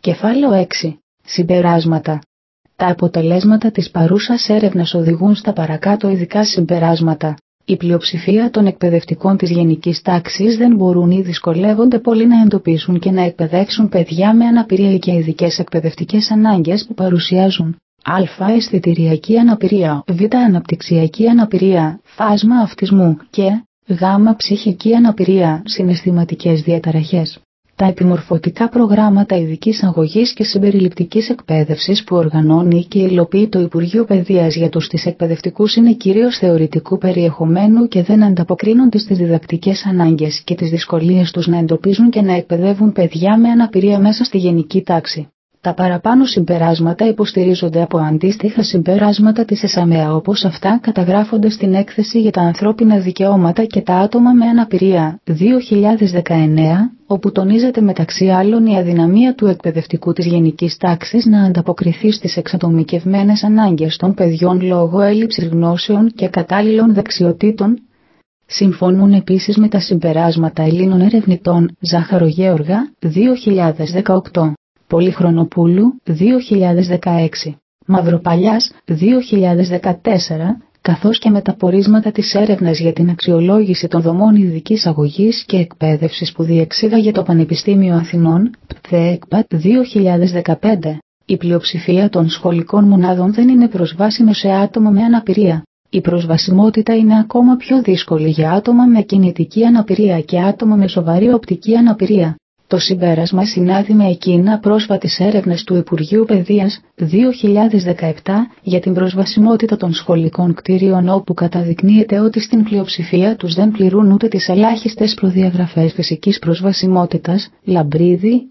Κεφάλαιο 6. Συμπεράσματα. Τα αποτελέσματα της παρούσας έρευνας οδηγούν στα παρακάτω ειδικά συμπεράσματα. Η πλειοψηφία των εκπαιδευτικών της γενικής τάξης δεν μπορούν ή δυσκολεύονται πολύ να εντοπίσουν και να εκπαιδεύσουν παιδιά με αναπηρία και ειδικές εκπαιδευτικές ανάγκες που παρουσιάζουν α. Αισθητηριακή αναπηρία, β. Αναπτυξιακή αναπηρία, φάσμα αυτισμού και γ. Ψυχική αναπηρία, συναισθηματικές διαταραχές. Τα επιμορφωτικά προγράμματα ειδικής αγωγής και συμπεριληπτικής εκπαίδευσης που οργανώνει και υλοποιεί το Υπουργείο Παιδείας για τους εκπαιδευτικούς είναι κυρίως θεωρητικού περιεχομένου και δεν ανταποκρίνονται στις διδακτικές ανάγκες και τις δυσκολίες τους να εντοπίζουν και να εκπαιδεύουν παιδιά με αναπηρία μέσα στη γενική τάξη. Τα παραπάνω συμπεράσματα υποστηρίζονται από αντίστοιχα συμπεράσματα της ΕΣΑΜΕΑ όπως αυτά καταγράφονται στην Έκθεση για τα ανθρώπινα δικαιώματα και τα άτομα με αναπηρία 2019, όπου τονίζεται μεταξύ άλλων η αδυναμία του εκπαιδευτικού της γενικής τάξης να ανταποκριθεί στις εξατομικευμένες ανάγκες των παιδιών λόγω έλλειψης γνώσεων και κατάλληλων δεξιοτήτων. Συμφωνούν επίσης με τα συμπεράσματα Ελλήνων ερευνητών Ζαχαρογέωργα 2018. Πολυχρονοπούλου 2016, Μαυροπαλιάς 2014, καθώς και με τα πορίσματα της έρευνας για την αξιολόγηση των δομών ειδικής αγωγής και εκπαίδευσης που διεξήγαγε το Πανεπιστήμιο Αθηνών, ΠΤΕΚΠΑΤ 2015. Η πλειοψηφία των σχολικών μονάδων δεν είναι προσβάσιμη σε άτομα με αναπηρία. Η προσβασιμότητα είναι ακόμα πιο δύσκολη για άτομα με κινητική αναπηρία και άτομα με σοβαρή οπτική αναπηρία. Το συμπέρασμα συνάδει με εκείνα πρόσφατης έρευνας του Υπουργείου Παιδείας 2017 για την προσβασιμότητα των σχολικών κτίριων όπου καταδεικνύεται ότι στην πλειοψηφία τους δεν πληρούν ούτε τις ελάχιστες προδιαγραφές φυσικής προσβασιμότητας. Λαμπρίδη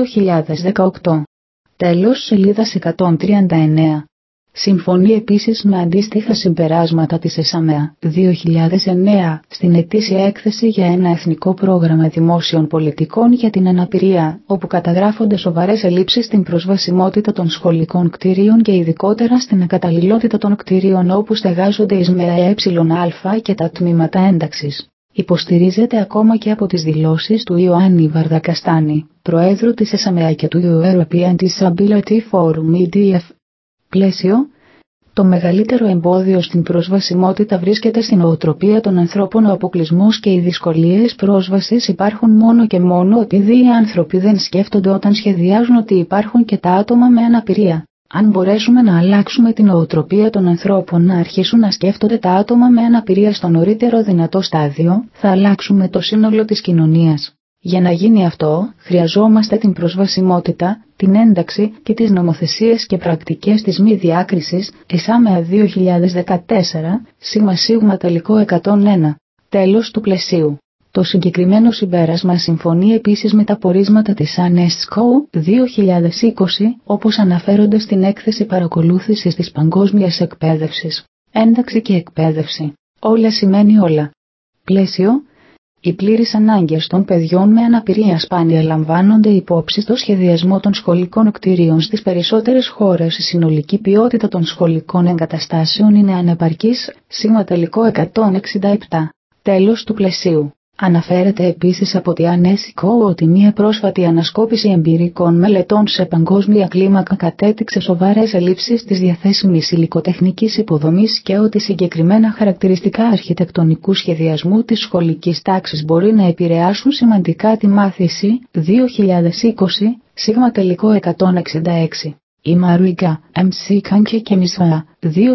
2018. Τέλος σελίδας 139. Συμφωνεί επίσης με αντίστοιχα συμπεράσματα της ΕΣΑΜΕΑ 2009 στην ετήσια έκθεση για ένα εθνικό πρόγραμμα δημόσιων πολιτικών για την αναπηρία, όπου καταγράφονται σοβαρές ελλείψεις στην προσβασιμότητα των σχολικών κτίριων και ειδικότερα στην ακαταλληλότητα των κτίριων όπου στεγάζονται οι ΣΜΕΑ και τα τμήματα ένταξης. Υποστηρίζεται ακόμα και από τις δηλώσεις του Ιωάννη Βαρδακαστάνη, Προέδρου της ΕΣΑΜΕΑ και του European Disability Forum EDF. Πλαίσιο. Το μεγαλύτερο εμπόδιο στην προσβασιμότητα βρίσκεται στην νοοτροπία των ανθρώπων. Ο αποκλεισμός και οι δυσκολίες πρόσβασης υπάρχουν μόνο και μόνο επειδή οι άνθρωποι δεν σκέφτονται όταν σχεδιάζουν ότι υπάρχουν και τα άτομα με αναπηρία. Αν μπορέσουμε να αλλάξουμε την νοοτροπία των ανθρώπων να αρχίσουν να σκέφτονται τα άτομα με αναπηρία στο νωρίτερο δυνατό στάδιο, θα αλλάξουμε το σύνολο της κοινωνίας. Για να γίνει αυτό, χρειαζόμαστε την προσβασιμότητα, την ένταξη και τις νομοθεσίες και πρακτικές της μη διάκρισης, ΕΣΑΜΕΑ 2014, ΣΣ-101. Τέλος του πλαισίου. Το συγκεκριμένο συμπέρασμα συμφωνεί επίσης με τα πορίσματα της UNESCO 2020, όπως αναφέρονται στην έκθεση παρακολούθησης της παγκόσμιας εκπαίδευσης. Ένταξη και εκπαίδευση. Όλα σημαίνει όλα. Πλαίσιο. Οι πλήρεις ανάγκες των παιδιών με αναπηρία σπάνια λαμβάνονται υπόψη στο σχεδιασμό των σχολικών κτηρίων στις περισσότερες χώρες. Η συνολική ποιότητα των σχολικών εγκαταστάσεων είναι ανεπαρκής. ΣΣ-167. Τέλος του πλαισίου. Αναφέρεται επίσης από τη UNESCO ότι μια πρόσφατη ανασκόπηση εμπειρικών μελετών σε παγκόσμια κλίμακα κατέδειξε σοβαρές ελλείψεις της διαθέσιμης υλικοτεχνικής υποδομής και ότι συγκεκριμένα χαρακτηριστικά αρχιτεκτονικού σχεδιασμού της σχολικής τάξης μπορεί να επηρεάσουν σημαντικά τη μάθηση. 2020, ΣΣ-166. Η Μαρουίγκα, MC Κάνκε και Μισβά,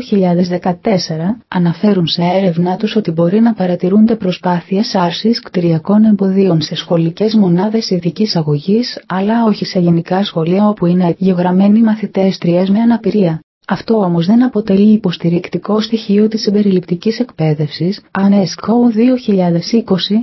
2014, αναφέρουν σε έρευνά τους ότι μπορεί να παρατηρούνται προσπάθειες άρσης κτηριακών εμποδίων σε σχολικές μονάδες ειδικής αγωγής, αλλά όχι σε γενικά σχολεία όπου είναι εγγεγραμμένοι μαθητές τριές με αναπηρία. Αυτό όμως δεν αποτελεί υποστηρικτικό στοιχείο της συμπεριληπτικής εκπαίδευσης. UNESCO 2020,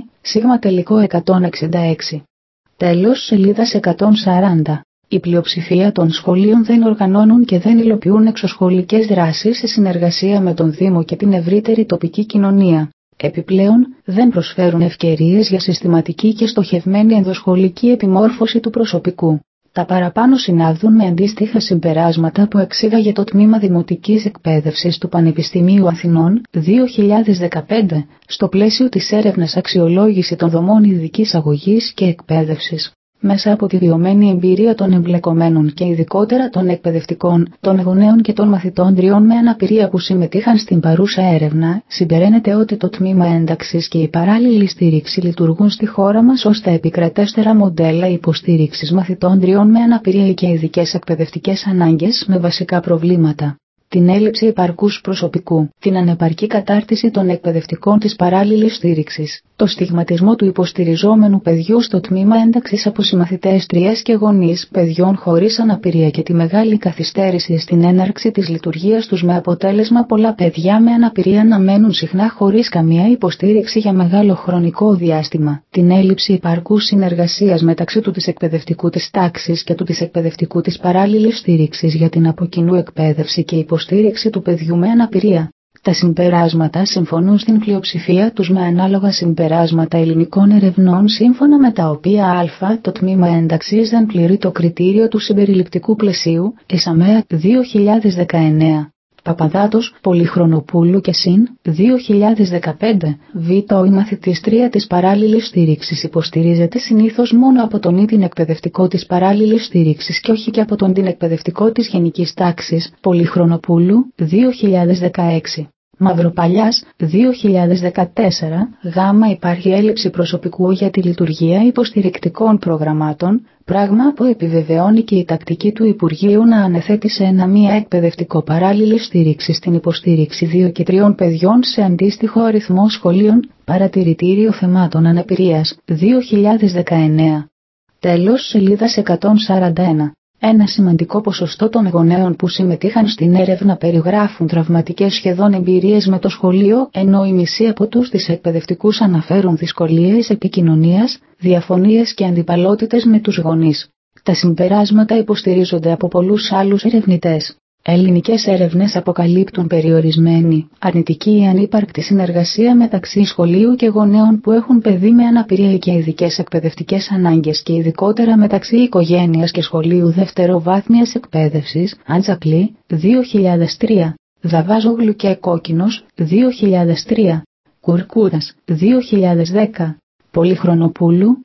ΣΣ-166. Τέλος σελίδας 140. Η πλειοψηφία των σχολείων δεν οργανώνουν και δεν υλοποιούν εξωσχολικές δράσεις σε συνεργασία με τον Δήμο και την ευρύτερη τοπική κοινωνία. Επιπλέον, δεν προσφέρουν ευκαιρίες για συστηματική και στοχευμένη ενδοσχολική επιμόρφωση του προσωπικού. Τα παραπάνω συνάδουν με αντίστοιχα συμπεράσματα που εξήγαγε το Τμήμα Δημοτικής Εκπαίδευσης του Πανεπιστημίου Αθηνών 2015, στο πλαίσιο της έρευνας αξιολόγηση των δομών ειδικής αγωγής και εκπαίδευσης. μέσα από τη βιωμένη εμπειρία των εμπλεκομένων και ειδικότερα των εκπαιδευτικών, των γονέων και των μαθητών τριών με αναπηρία που συμμετείχαν στην παρούσα έρευνα, συμπεραίνεται ότι το τμήμα ένταξης και η παράλληλη στήριξη λειτουργούν στη χώρα μας ως τα επικρατέστερα μοντέλα υποστήριξης μαθητών τριών με αναπηρία και ειδικές εκπαιδευτικές ανάγκες με βασικά προβλήματα. Την έλλειψη επαρκούς προσωπικού, την ανεπαρκή κατάρτιση των εκπαιδευτικών της παράλληλης στήριξης, το στιγματισμό του υποστηριζόμενου παιδιού στο τμήμα ένταξης από συμμαθητές τρίας και γονείς παιδιών χωρίς αναπηρία και τη μεγάλη καθυστέρηση στην έναρξη της λειτουργίας τους με αποτέλεσμα πολλά παιδιά με αναπηρία να μένουν συχνά χωρίς καμία υποστήριξη για μεγάλο χρονικό διάστημα, την έλλειψη επαρκούς συνεργασίας μεταξύ του της εκπαιδευτικού της τάξης και του της εκπαιδευτικού της παράλληλης στήριξης για την από κοινού εκπαίδευση και υποστήριξη του παιδιού με αναπηρία. Τα συμπεράσματα συμφωνούν στην πλειοψηφία τους με ανάλογα συμπεράσματα ελληνικών ερευνών σύμφωνα με τα οποία το τμήμα ένταξης δεν πληρεί το κριτήριο του συμπεριληπτικού πλαισίου, ΕΣΑΜΕΑ 2019. Παπαδάτος, Πολυχρονοπούλου και ΣΥΝ, 2015, ο η μαθητίστρια της παράλληλης στήριξης υποστηρίζεται συνήθως μόνο από τον ή την εκπαιδευτικό της παράλληλης στήριξης και όχι και από τον την εκπαιδευτικό της γενικής τάξης, Πολυχρονοπούλου, 2016. Μαυροπαλιάς, 2014, υπάρχει έλλειψη προσωπικού για τη λειτουργία υποστηρικτικών προγραμμάτων, πράγμα που επιβεβαιώνει και η τακτική του Υπουργείου να ανεθέτει σε ένα μία εκπαιδευτικό παράλληλη στήριξη στην υποστήριξη 2 και 3 παιδιών σε αντίστοιχο αριθμό σχολείων, παρατηρητήριο θεμάτων αναπηρίας, 2019. Τέλος σελίδας 141. Ένα σημαντικό ποσοστό των γονέων που συμμετείχαν στην έρευνα περιγράφουν τραυματικές σχεδόν εμπειρίες με το σχολείο, ενώ οι μισοί από τους τις εκπαιδευτικούς αναφέρουν δυσκολίες επικοινωνίας, διαφωνίες και αντιπαλότητες με τους γονείς. Τα συμπεράσματα υποστηρίζονται από πολλούς άλλους ερευνητές. Ελληνικές έρευνες αποκαλύπτουν περιορισμένη, αρνητική ή ανύπαρκτη συνεργασία μεταξύ σχολείου και γονέων που έχουν παιδί με αναπηρία και ειδικές εκπαιδευτικές ανάγκες και ειδικότερα μεταξύ οικογένειας και σχολείου δευτεροβάθμιας εκπαίδευσης, Αντζακλή, 2003, Δαβάζογλου και Κόκκινος, 2003, Κουρκούρας, 2010, Πολυχρονοπούλου,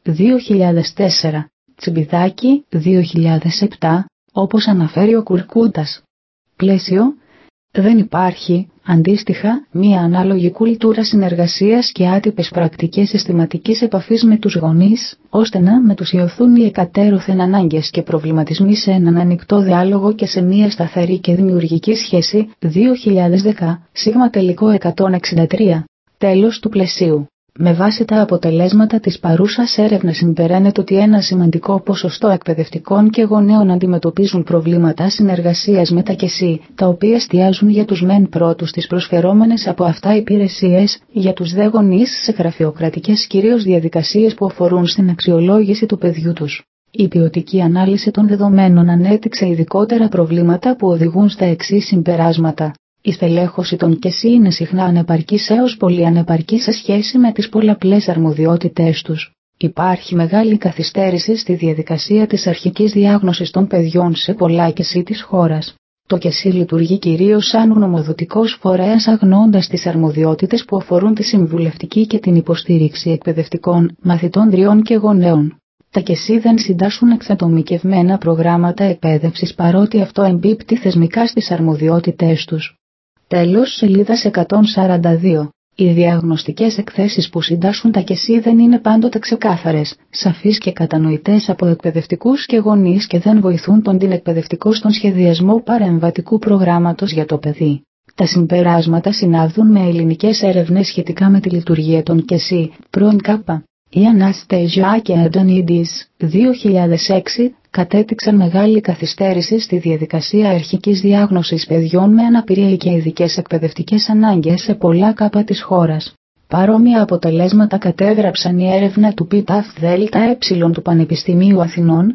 2004, Τσιμπιδάκη, 2007, όπως αναφέρει ο Κουρκούτας. Πλαίσιο. Δεν υπάρχει, αντίστοιχα, μία ανάλογη κουλτούρα συνεργασίας και άτυπες πρακτικές συστηματικής επαφής με τους γονείς, ώστε να μετουσιωθούν οι εκατέρωθεν ανάγκες και προβληματισμοί σε έναν ανοιχτό διάλογο και σε μία σταθερή και δημιουργική σχέση. 2010, σίγμα τελικό 163. Τέλος του πλαισίου. Με βάση τα αποτελέσματα της παρούσας έρευνας συμπεραίνεται ότι ένα σημαντικό ποσοστό εκπαιδευτικών και γονέων αντιμετωπίζουν προβλήματα συνεργασίας με τα ΚΕΣΥ, τα οποία εστιάζουν για τους μεν πρώτους τις προσφερόμενες από αυτά υπηρεσίες, για τους δε γονείς σε γραφειοκρατικές κυρίως διαδικασίες που αφορούν στην αξιολόγηση του παιδιού τους. Η ποιοτική ανάλυση των δεδομένων ανέδειξε ειδικότερα προβλήματα που οδηγούν στα εξής συμπεράσματα. Η στελέχωση των ΚΕΣΥ είναι συχνά ανεπαρκής έως πολύ ανεπαρκή σε σχέση με τις πολλαπλές αρμοδιότητές τους. Υπάρχει μεγάλη καθυστέρηση στη διαδικασία της αρχικής διάγνωσης των παιδιών σε πολλά ΚΕΣΥ της χώρας. Το ΚΕΣΥ λειτουργεί κυρίως σαν γνωμοδοτικός φορέας αγνοώντας τις αρμοδιότητες που αφορούν τη συμβουλευτική και την υποστήριξη εκπαιδευτικών, μαθητών τριών και γονέων. Τα ΚΕΣΥ δεν συντάσσουν εξατομικευμένα προγράμματα εκπαίδευσης παρότι αυτό εμπίπτει θεσμικά στις αρμοδιότητές τους. Τέλος σελίδας 142. Οι διαγνωστικές εκθέσεις που συντάσσουν τα ΚΕΣΥ δεν είναι πάντοτε ξεκάθαρες, σαφείς και κατανοητές από εκπαιδευτικούς και γονείς και δεν βοηθούν τον την εκπαιδευτικό στον σχεδιασμό παρεμβατικού προγράμματος για το παιδί. Τα συμπεράσματα συνάδουν με ελληνικές έρευνες σχετικά με τη λειτουργία των ΚΕΣΥ, πρώην ΚΑΠΑ. Η Αναστέζια και Αντωνίδης, 2006, κατέδειξαν μεγάλη καθυστέρηση στη διαδικασία αρχικής διάγνωσης παιδιών με αναπηρία και ειδικές εκπαιδευτικές ανάγκες σε πολλά ΚΑΠΑ της χώρας. Παρόμοια αποτελέσματα κατέγραψαν η έρευνα του ΠΤΑΦ-ΔΕΛΤΑ του Πανεπιστημίου Αθηνών,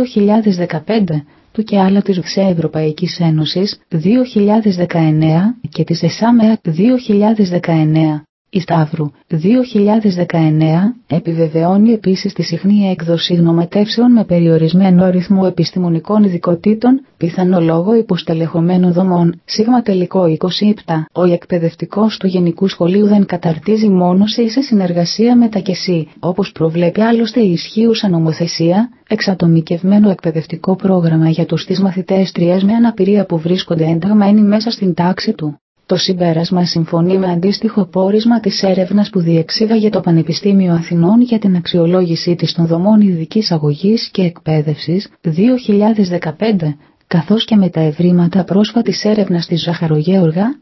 2015, του και άλλα της Ευρωπαϊκής Ένωσης, 2019, και της ΕΣΑΜΕΑ, 2019. Η Σταύρου, 2019, επιβεβαιώνει επίσης τη συχνή έκδοση γνωματεύσεων με περιορισμένο αριθμό επιστημονικών ειδικοτήτων, πιθανό λόγο υποστελεχωμένων δομών. Σίγμα τελικό 27. Ο εκπαιδευτικός του Γενικού Σχολείου δεν καταρτίζει μόνο σε συνεργασία με τα ΚΕΣΥ, όπως προβλέπει άλλωστε η ισχύουσα νομοθεσία, εξατομικευμένο εκπαιδευτικό πρόγραμμα για τους τις μαθητές 3 με αναπηρία που βρίσκονται ενταγμένοι μέσα στην τάξη του. Το συμπέρασμα συμφωνεί με αντίστοιχο πόρισμα της έρευνας που διεξήγαγε το Πανεπιστήμιο Αθηνών για την αξιολόγησή της των δομών ειδικής αγωγής και εκπαίδευσης 2015, καθώς και με τα ευρήματα πρόσφατης έρευνας της Ζαχαρογέωργα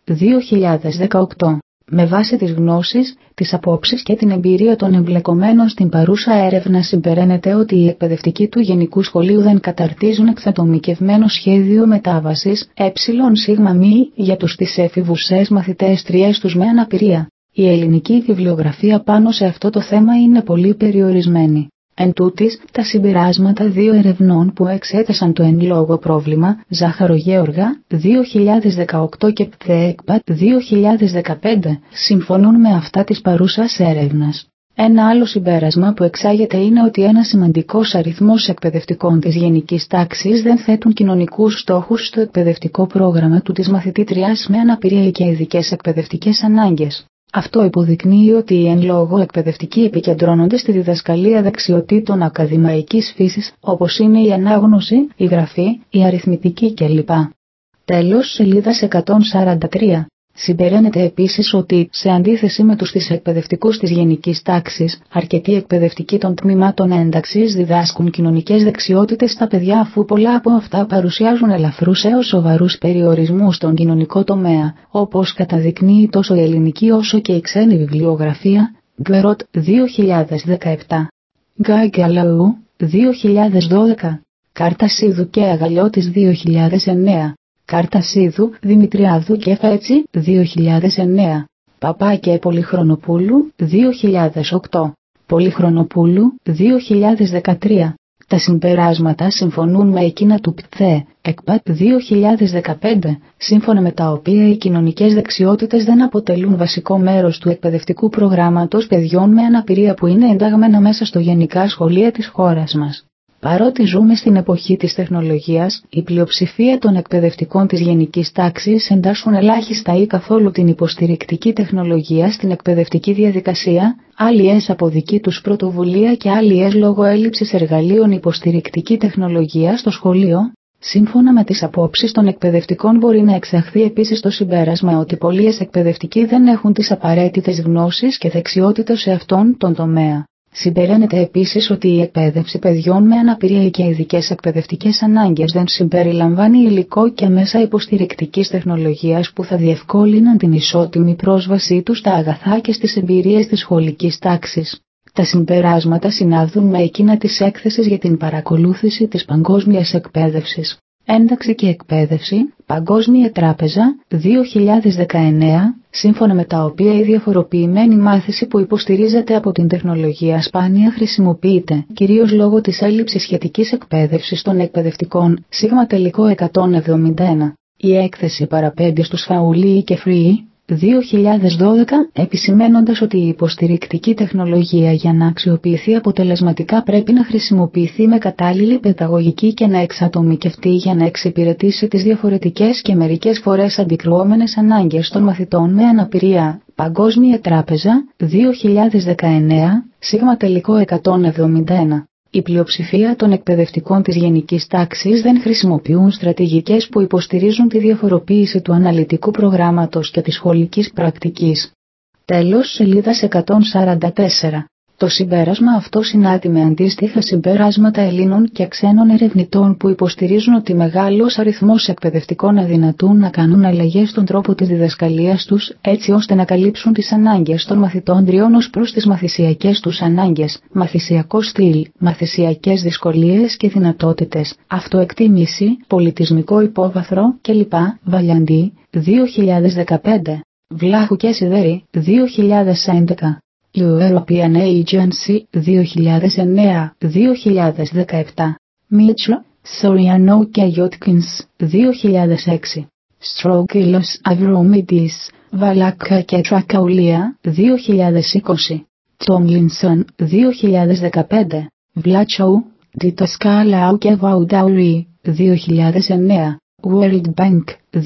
2018. Με βάση τις γνώσεις, τις απόψεις και την εμπειρία των εμπλεκομένων στην παρούσα έρευνα συμπεραίνεται ότι οι εκπαιδευτικοί του Γενικού Σχολείου δεν καταρτίζουν εξατομικευμένο σχέδιο μετάβασης ΕΣΜ για τους τις εφηβουσές μαθητές 3 τους με αναπηρία. Η ελληνική βιβλιογραφία πάνω σε αυτό το θέμα είναι πολύ περιορισμένη. Εν τούτης, τα συμπεράσματα 2 ερευνών που εξέτασαν το εν λόγω πρόβλημα, Ζάχαρο-Γέωργα, 2018 και ΠΔΕΚΠΑ, 2015, συμφωνούν με αυτά της παρούσας έρευνας. Ένα άλλο συμπέρασμα που εξάγεται είναι ότι ένα σημαντικός αριθμός εκπαιδευτικών της γενικής τάξης δεν θέτουν κοινωνικούς στόχους στο εκπαιδευτικό πρόγραμμα του της μαθητήτριας με αναπηρία και ειδικές εκπαιδευτικές ανάγκες. Αυτό υποδεικνύει ότι οι εν λόγω εκπαιδευτικοί επικεντρώνονται στη διδασκαλία δεξιοτήτων ακαδημαϊκής φύσης, όπως είναι η ανάγνωση, η γραφή, η αριθμητική κλπ. Τέλος, σελίδας 143. Συμπεραίνεται επίσης ότι, σε αντίθεση με τους τις εκπαιδευτικούς της γενικής τάξης, αρκετοί εκπαιδευτικοί των τμήματων ένταξης διδάσκουν κοινωνικές δεξιότητες στα παιδιά, αφού πολλά από αυτά παρουσιάζουν ελαφρούς έως σοβαρούς περιορισμούς στον κοινωνικό τομέα, όπως καταδεικνύει τόσο η ελληνική όσο και η ξένη βιβλιογραφία. Γκερότ, 2017. Γκάγκαλαού, 2012. Κάρτα Σίδου και Αγαλιώτης, 2009. Κάρτα Σίδου, Δημητριάδου και Φέτσι, 2009. Παπά και Πολυχρονοπούλου, 2008. Πολυχρονοπούλου, 2013. Τα συμπεράσματα συμφωνούν με εκείνα του ΠΔΕ, ΕΚΠΑ 2015, σύμφωνα με τα οποία οι κοινωνικές δεξιότητες δεν αποτελούν βασικό μέρος του εκπαιδευτικού προγράμματος παιδιών με αναπηρία που είναι εντάγμενα μέσα στο γενικά σχολεία της χώρας μας. Παρότι ζούμε στην εποχή της τεχνολογίας, η πλειοψηφία των εκπαιδευτικών της γενικής τάξης εντάσσουν ελάχιστα ή καθόλου την υποστηρικτική τεχνολογία στην εκπαιδευτική διαδικασία, άλλοι από δική τους πρωτοβουλία και άλλοι λόγω έλλειψης εργαλείων υποστηρικτική τεχνολογία στο σχολείο. Σύμφωνα με τις απόψεις των εκπαιδευτικών μπορεί να εξαχθεί επίσης το συμπέρασμα ότι πολλοί εκπαιδευτικοί δεν έχουν τις απαραίτητες γνώσεις και δεξιότητες σε αυτόν τον τομέα. Συμπεραίνεται επίσης ότι η εκπαίδευση παιδιών με αναπηρία και ειδικές εκπαιδευτικές ανάγκες δεν συμπεριλαμβάνει υλικό και μέσα υποστηρικτικής τεχνολογίας που θα διευκόλυναν την ισότιμη πρόσβασή τους στα αγαθά και στις εμπειρίες της σχολικής τάξης. Τα συμπεράσματα συνάδουν με εκείνα της έκθεσης για την παρακολούθηση της παγκόσμιας εκπαίδευσης. Ένταξη και εκπαίδευση, Παγκόσμια Τράπεζα, 2019, σύμφωνα με τα οποία η διαφοροποιημένη μάθηση που υποστηρίζεται από την τεχνολογία σπάνια χρησιμοποιείται, κυρίως λόγω της έλλειψης σχετικής εκπαίδευσης των εκπαιδευτικών, σίγμα τελικό 171. Η έκθεση παραπέμπει στους Φαουλί και Φρύι, 2012, επισημαίνοντας ότι η υποστηρικτική τεχνολογία για να αξιοποιηθεί αποτελεσματικά πρέπει να χρησιμοποιηθεί με κατάλληλη παιδαγωγική και να εξατομικευτεί για να εξυπηρετήσει τις διαφορετικές και μερικές φορές αντικρουόμενες ανάγκες των μαθητών με αναπηρία. Παγκόσμια Τράπεζα, 2019, σίγμα τελικό 171. Η πλειοψηφία των εκπαιδευτικών της γενικής τάξης δεν χρησιμοποιούν στρατηγικές που υποστηρίζουν τη διαφοροποίηση του αναλυτικού προγράμματος και της σχολικής πρακτικής. Τέλος, σελίδας 144. Το συμπέρασμα αυτό συνάδει με αντίστοιχα συμπεράσματα Ελλήνων και ξένων ερευνητών που υποστηρίζουν ότι μεγάλος αριθμός εκπαιδευτικών αδυνατούν να κάνουν αλλαγές στον τρόπο της διδασκαλίας τους, έτσι ώστε να καλύψουν τις ανάγκες των μαθητών τριών ως προς τις μαθησιακές τους ανάγκες, μαθησιακό στυλ, μαθησιακές δυσκολίες και δυνατότητες, αυτοεκτίμηση, πολιτισμικό υπόβαθρο κλπ. Βαλιαντή, 2015. Βλάχου και Σιδέρη, 2011. European Agency, 2009-2017. Μίτσλο, Soriano και Ιότκινς, 2006. Στρόκυλος Αβρομίτης, Βαλάκα και Τρακαουλία, 2020. Τόμλινσον, 2015. Βλάτσοου, Τιτοσκάλαου και Βαουντάουρι, 2009. World Bank,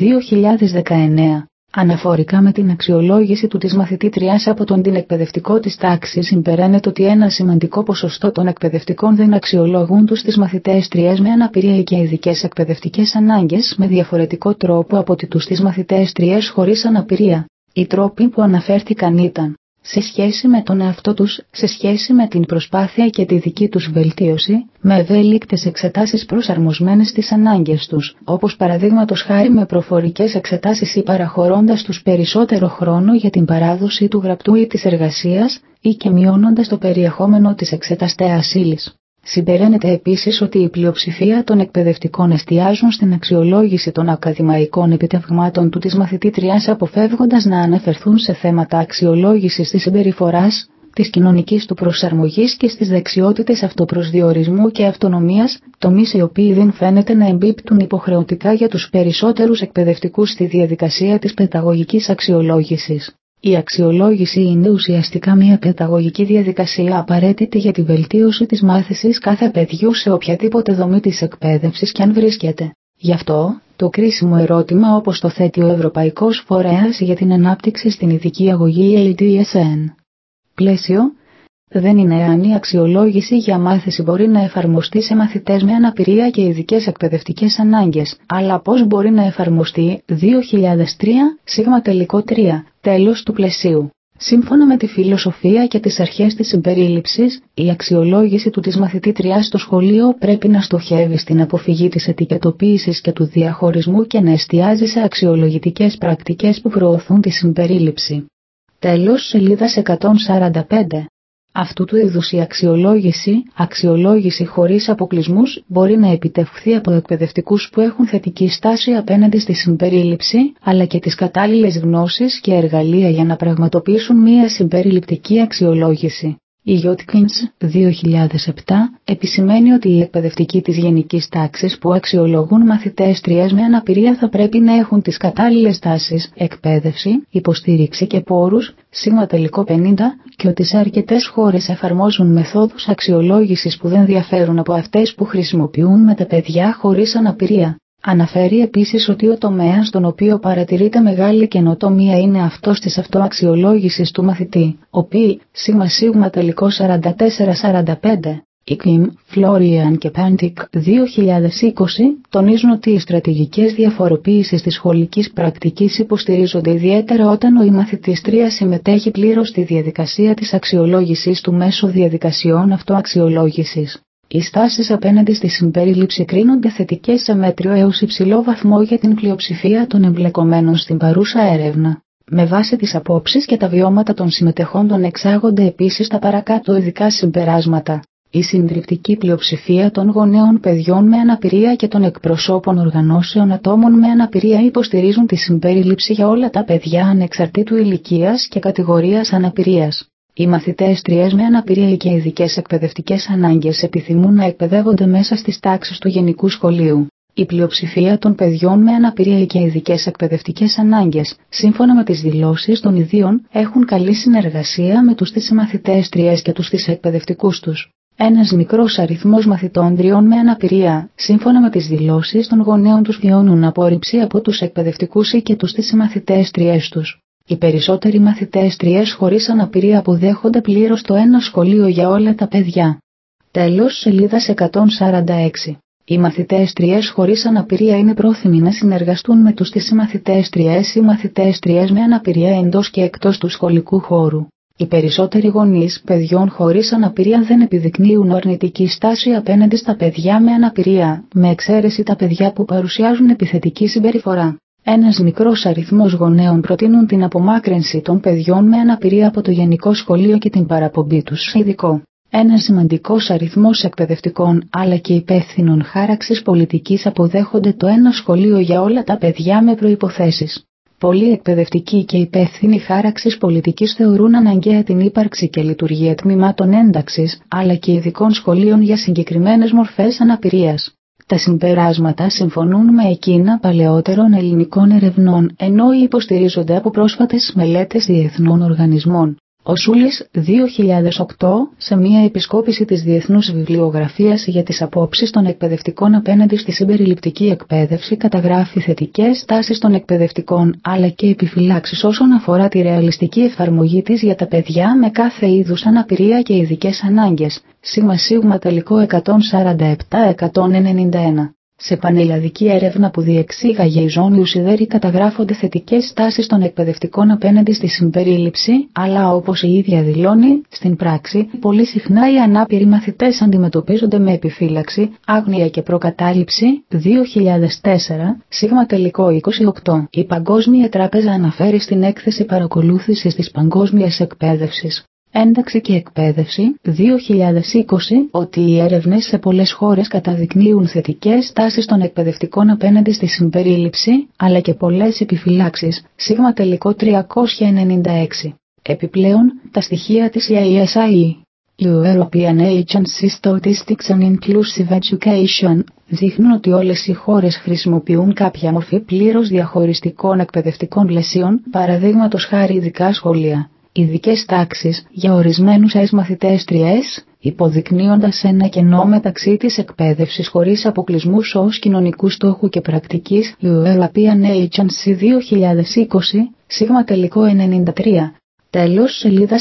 2019. Αναφορικά με την αξιολόγηση του της μαθητήτριας από τον την εκπαιδευτικό της τάξη, συμπεραίνεται ότι ένα σημαντικό ποσοστό των εκπαιδευτικών δεν αξιολογούν τους τις μαθητέστριες με αναπηρία και ειδικές εκπαιδευτικές ανάγκες με διαφορετικό τρόπο από τους τις μαθητέστριες χωρίς αναπηρία. Οι τρόποι που αναφέρθηκαν ήταν σε σχέση με τον εαυτό τους, σε σχέση με την προσπάθεια και τη δική τους βελτίωση, με ευέλικτες εξετάσεις προσαρμοσμένες στις ανάγκες τους, όπως παραδείγματος χάρη με προφορικές εξετάσεις ή παραχωρώντας τους περισσότερο χρόνο για την παράδοση του γραπτού ή της εργασίας, ή και μειώνοντας το περιεχόμενο της εξεταστέας ύλης. Συμπεραίνεται επίσης ότι η πλειοψηφία των εκπαιδευτικών εστιάζουν στην αξιολόγηση των ακαδημαϊκών επιτευγμάτων του της μαθητήτριας, αποφεύγοντας να αναφερθούν σε θέματα αξιολόγησης της συμπεριφοράς, της κοινωνικής του προσαρμογής και στις δεξιότητες αυτοπροσδιορισμού και αυτονομίας, τομείς οι οποίοι δεν φαίνεται να εμπίπτουν υποχρεωτικά για τους περισσότερους εκπαιδευτικούς στη διαδικασία της παιδαγωγικής αξιολόγησης. Η αξιολόγηση είναι ουσιαστικά μια παιδαγωγική διαδικασία απαραίτητη για τη βελτίωση της μάθησης κάθε παιδιού σε οποιαδήποτε δομή της εκπαίδευσης κι αν βρίσκεται. Γι' αυτό, το κρίσιμο ερώτημα, όπως το θέτει ο Ευρωπαϊκός Φορέας για την Ανάπτυξη στην Ειδική Αγωγή EDSN. Πλαίσιο, δεν είναι αν η αξιολόγηση για μάθηση μπορεί να εφαρμοστεί σε μαθητές με αναπηρία και ειδικές εκπαιδευτικές ανάγκες, αλλά πώς μπορεί να εφαρμοστεί. 2003, σίγμα τελικό 3, τέλος του πλαισίου. Σύμφωνα με τη φιλοσοφία και τις αρχές της συμπερίληψης, η αξιολόγηση του της μαθητήτριας στο σχολείο πρέπει να στοχεύει στην αποφυγή της ετικετοποίησης και του διαχωρισμού και να εστιάζει σε αξιολογητικές πρακτικές που προωθούν τη συμπερίληψη. Τέλος σελίδας 145. Αυτού του είδους η αξιολόγηση χωρίς αποκλεισμούς, μπορεί να επιτευχθεί από εκπαιδευτικούς που έχουν θετική στάση απέναντι στη συμπερίληψη, αλλά και τις κατάλληλες γνώσεις και εργαλεία για να πραγματοποιήσουν μία συμπεριληπτική αξιολόγηση. Η Γιώτκινς, 2007, επισημαίνει ότι οι εκπαιδευτικοί της γενικής τάξης που αξιολογούν μαθητέστριες με αναπηρία θα πρέπει να έχουν τις κατάλληλες τάσεις, εκπαίδευση, υποστήριξη και πόρους, σίγμα τελικό 50, και ότι σε αρκετές χώρες εφαρμόζουν μεθόδους αξιολόγησης που δεν διαφέρουν από αυτές που χρησιμοποιούν με τα παιδιά χωρίς αναπηρία. Αναφέρει επίσης ότι ο τομέας στον οποίο παρατηρείται μεγάλη καινοτομία είναι αυτός της αυτοαξιολόγησης του μαθητή, σίγμα τελικό 44-45. Η Kim, Florian και Pantic, 2020, τονίζουν ότι οι στρατηγικές διαφοροποίησεις της σχολικής πρακτικής υποστηρίζονται ιδιαίτερα όταν ο μαθητίστρια συμμετέχει πλήρως στη διαδικασία της αξιολόγησης του μέσω διαδικασιών αυτοαξιολόγησης. Οι στάσεις απέναντι στη συμπερίληψη κρίνονται θετικές σε μέτριο έως υψηλό βαθμό για την πλειοψηφία των εμπλεκομένων στην παρούσα έρευνα. Με βάση τις απόψεις και τα βιώματα των συμμετεχόντων εξάγονται επίσης τα παρακάτω ειδικά συμπεράσματα. Η συντριπτική πλειοψηφία των γονέων παιδιών με αναπηρία και των εκπροσώπων οργανώσεων ατόμων με αναπηρία υποστηρίζουν τη συμπερίληψη για όλα τα παιδιά ανεξαρτήτου ηλικίας και κατηγορίας αναπηρίας. Οι μαθητέστριες με αναπηρία και ειδικές εκπαιδευτικές ανάγκες επιθυμούν να εκπαιδεύονται μέσα στις τάξεις του γενικού σχολείου. Η πλειοψηφία των παιδιών με αναπηρία και ειδικές εκπαιδευτικές ανάγκες, σύμφωνα με τις δηλώσεις των ιδίων, έχουν καλή συνεργασία με τους τις μαθητέστριες και τους τις εκπαιδευτικούς τους. Ένας μικρός αριθμός μαθητόντριων με αναπηρία, σύμφωνα με τις δηλώσεις των γονέων τους, βιώνουν απόρριψη από τους εκπαιδευτικούς ή και τους τις μαθητέστριές τους. Οι περισσότεροι μαθητέστριες χωρίς αναπηρία αποδέχονται πλήρως το ένα σχολείο για όλα τα παιδιά. Τέλος σελίδας 146. Οι μαθητέστριες χωρίς αναπηρία είναι πρόθυμοι να συνεργαστούν με τους τις μαθητέστριες ή μαθητέστριες με αναπηρία εντός και εκτός του σχολικού χώρου. Οι περισσότεροι γονείς παιδιών χωρίς αναπηρία δεν επιδεικνύουν αρνητική στάση απέναντι στα παιδιά με αναπηρία, με εξαίρεση τα παιδιά που παρουσιάζουν επιθετική συμπεριφορά. Ένας μικρός αριθμός γονέων προτείνουν την απομάκρυνση των παιδιών με αναπηρία από το γενικό σχολείο και την παραπομπή τους σε ειδικό. Ένας σημαντικός αριθμός εκπαιδευτικών αλλά και υπεύθυνων χάραξης πολιτικής αποδέχονται το ένα σχολείο για όλα τα παιδιά με προϋποθέσεις. Πολλοί εκπαιδευτικοί και υπεύθυνοι χάραξης πολιτικής θεωρούν αναγκαία την ύπαρξη και λειτουργία τμήματων ένταξης, αλλά και ειδικών σχολείων για συγκεκριμένες μορφές αναπηρίας. Τα συμπεράσματα συμφωνούν με εκείνα παλαιότερων ελληνικών ερευνών, ενώ υποστηρίζονται από πρόσφατες μελέτες διεθνών οργανισμών. Ο Σούλης, 2008, σε μια επισκόπηση της διεθνούς βιβλιογραφίας για τις απόψεις των εκπαιδευτικών απέναντι στη συμπεριληπτική εκπαίδευση, καταγράφει θετικές τάσεις των εκπαιδευτικών, αλλά και επιφυλάξεις όσον αφορά τη ρεαλιστική εφαρμογή της για τα παιδιά με κάθε είδους αναπηρία και ειδικές ανάγκες. ΣΣ 147-191. Σε πανελλαδική έρευνα που διεξήγαγε η Ζώνη Ουσιδέρη καταγράφονται θετικές τάσεις των εκπαιδευτικών απέναντι στη συμπερίληψη, αλλά όπως η ίδια δηλώνει, στην πράξη, πολύ συχνά οι ανάπηροι μαθητές αντιμετωπίζονται με επιφύλαξη, άγνοια και προκατάληψη. 2004, ΣΣ 28. Η Παγκόσμια Τράπεζα αναφέρει στην έκθεση παρακολούθησης της παγκόσμιας εκπαίδευσης, ένταξη και εκπαίδευση, 2020, ότι οι έρευνες σε πολλές χώρες καταδεικνύουν θετικές τάσεις των εκπαιδευτικών απέναντι στη συμπερίληψη, αλλά και πολλές επιφυλάξεις. ΣΣ 396. Επιπλέον, τα στοιχεία της EASI, European Agency Statistics on Inclusive Education, δείχνουν ότι όλες οι χώρες χρησιμοποιούν κάποια μορφή πλήρως διαχωριστικών εκπαιδευτικών πλαισίων, παραδείγματος χάρη ειδικά σχολεία, ειδικές τάξεις για ορισμένους μαθητές τριές, υποδεικνύοντας ένα κενό μεταξύ της εκπαίδευσης χωρίς αποκλεισμούς ως κοινωνικού στόχου και πρακτικής. European Agency 2020, ΣΣ 93. Τέλος σελίδας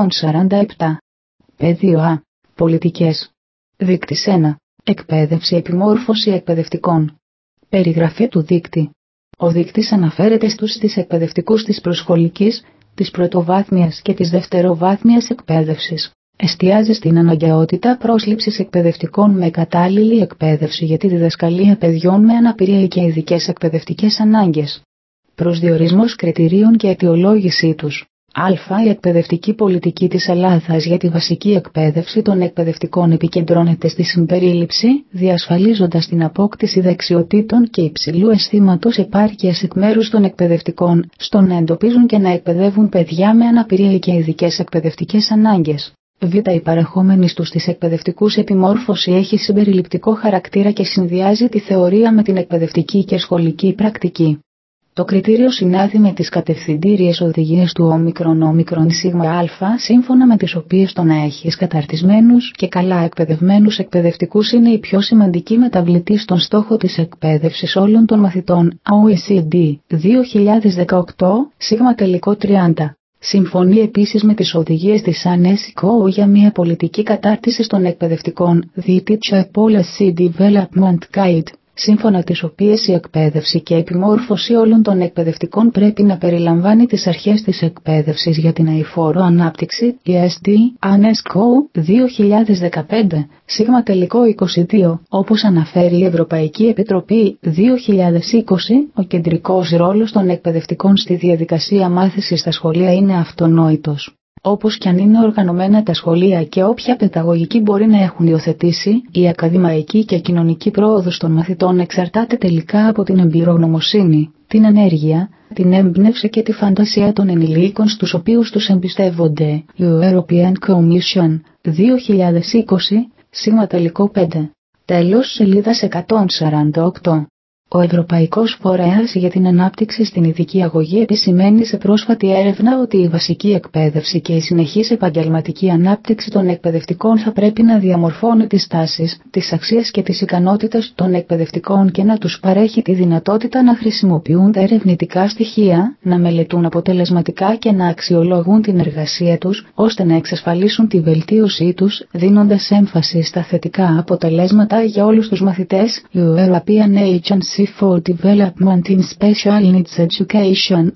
147. Πεδίο Α. Πολιτικές. Δείκτης 1. Εκπαίδευση επιμόρφωση εκπαιδευτικών. Περιγραφή του δείκτη. Ο δείκτης αναφέρεται στις εκπαιδευτικούς της προσχολικής, της πρωτοβάθμιας και της δευτεροβάθμιας εκπαίδευσης. Εστιάζει στην αναγκαιότητα πρόσληψης εκπαιδευτικών με κατάλληλη εκπαίδευση για τη διδασκαλία παιδιών με αναπηρία και ειδικές εκπαιδευτικές ανάγκες. Προσδιορισμός κριτηρίων και αιτιολόγησή τους. Α. Η εκπαιδευτική πολιτική της Ελλάδας για τη βασική εκπαίδευση των εκπαιδευτικών επικεντρώνεται στη συμπερίληψη, διασφαλίζοντας την απόκτηση δεξιοτήτων και υψηλού αισθήματος επάρκειας εκ μέρους των εκπαιδευτικών, στο να εντοπίζουν και να εκπαιδεύουν παιδιά με αναπηρία και ειδικές εκπαιδευτικές ανάγκες. Β. Η παρεχόμενη στους της εκπαιδευτικούς επιμόρφωση έχει συμπεριληπτικό χαρακτήρα και συνδυάζει τη θεωρία με την εκπαιδευτική και σχολική πρακτική. Το κριτήριο συνάδει με τις κατευθυντήριες οδηγίες του Ω σίγμα α, σύμφωνα με τις οποίες το να έχεις καταρτισμένους και καλά εκπαιδευμένους εκπαιδευτικούς είναι η πιο σημαντική μεταβλητή στον στόχο της εκπαίδευσης όλων των μαθητών. OECD 2018, σίγμα 30. Συμφωνεί επίσης με τις οδηγίες της UNESCO για μια πολιτική κατάρτιση των εκπαιδευτικών, The Teacher Policy Development Guide, σύμφωνα τις οποίες η εκπαίδευση και επιμόρφωση όλων των εκπαιδευτικών πρέπει να περιλαμβάνει τις αρχές της εκπαίδευσης για την αειφόρο ανάπτυξη, ESD, UNESCO 2015, σίγμα 22, όπως αναφέρει η Ευρωπαϊκή Επιτροπή 2020, ο κεντρικός ρόλος των εκπαιδευτικών στη διαδικασία μάθησης στα σχολεία είναι αυτονόητος. Όπως κι αν είναι οργανωμένα τα σχολεία και όποια παιδαγωγική μπορεί να έχουν υιοθετήσει, η ακαδημαϊκή και κοινωνική πρόοδος των μαθητών εξαρτάται τελικά από την εμπειρογνωμοσύνη, την ενέργεια, την έμπνευση και τη φαντασία των ενηλίκων στους οποίους τους εμπιστεύονται. European Commission 2020, σίγμα 5. Τέλος σελίδας 148. Ο Ευρωπαϊκός Φορέας για την Ανάπτυξη στην Ειδική Αγωγή επισημαίνει σε πρόσφατη έρευνα ότι η βασική εκπαίδευση και η συνεχής επαγγελματική ανάπτυξη των εκπαιδευτικών θα πρέπει να διαμορφώνει τις τάσεις, τις αξίες και τις ικανότητες των εκπαιδευτικών και να τους παρέχει τη δυνατότητα να χρησιμοποιούν τα ερευνητικά στοιχεία, να μελετούν αποτελεσματικά και να αξιολογούν την εργασία τους, ώστε να εξασφαλίσουν τη βελτίωσή τους, δίνοντας έμφαση στα θετικά αποτελέσματα για όλους τους μαθητές. European Agency for Development in Special Needs Education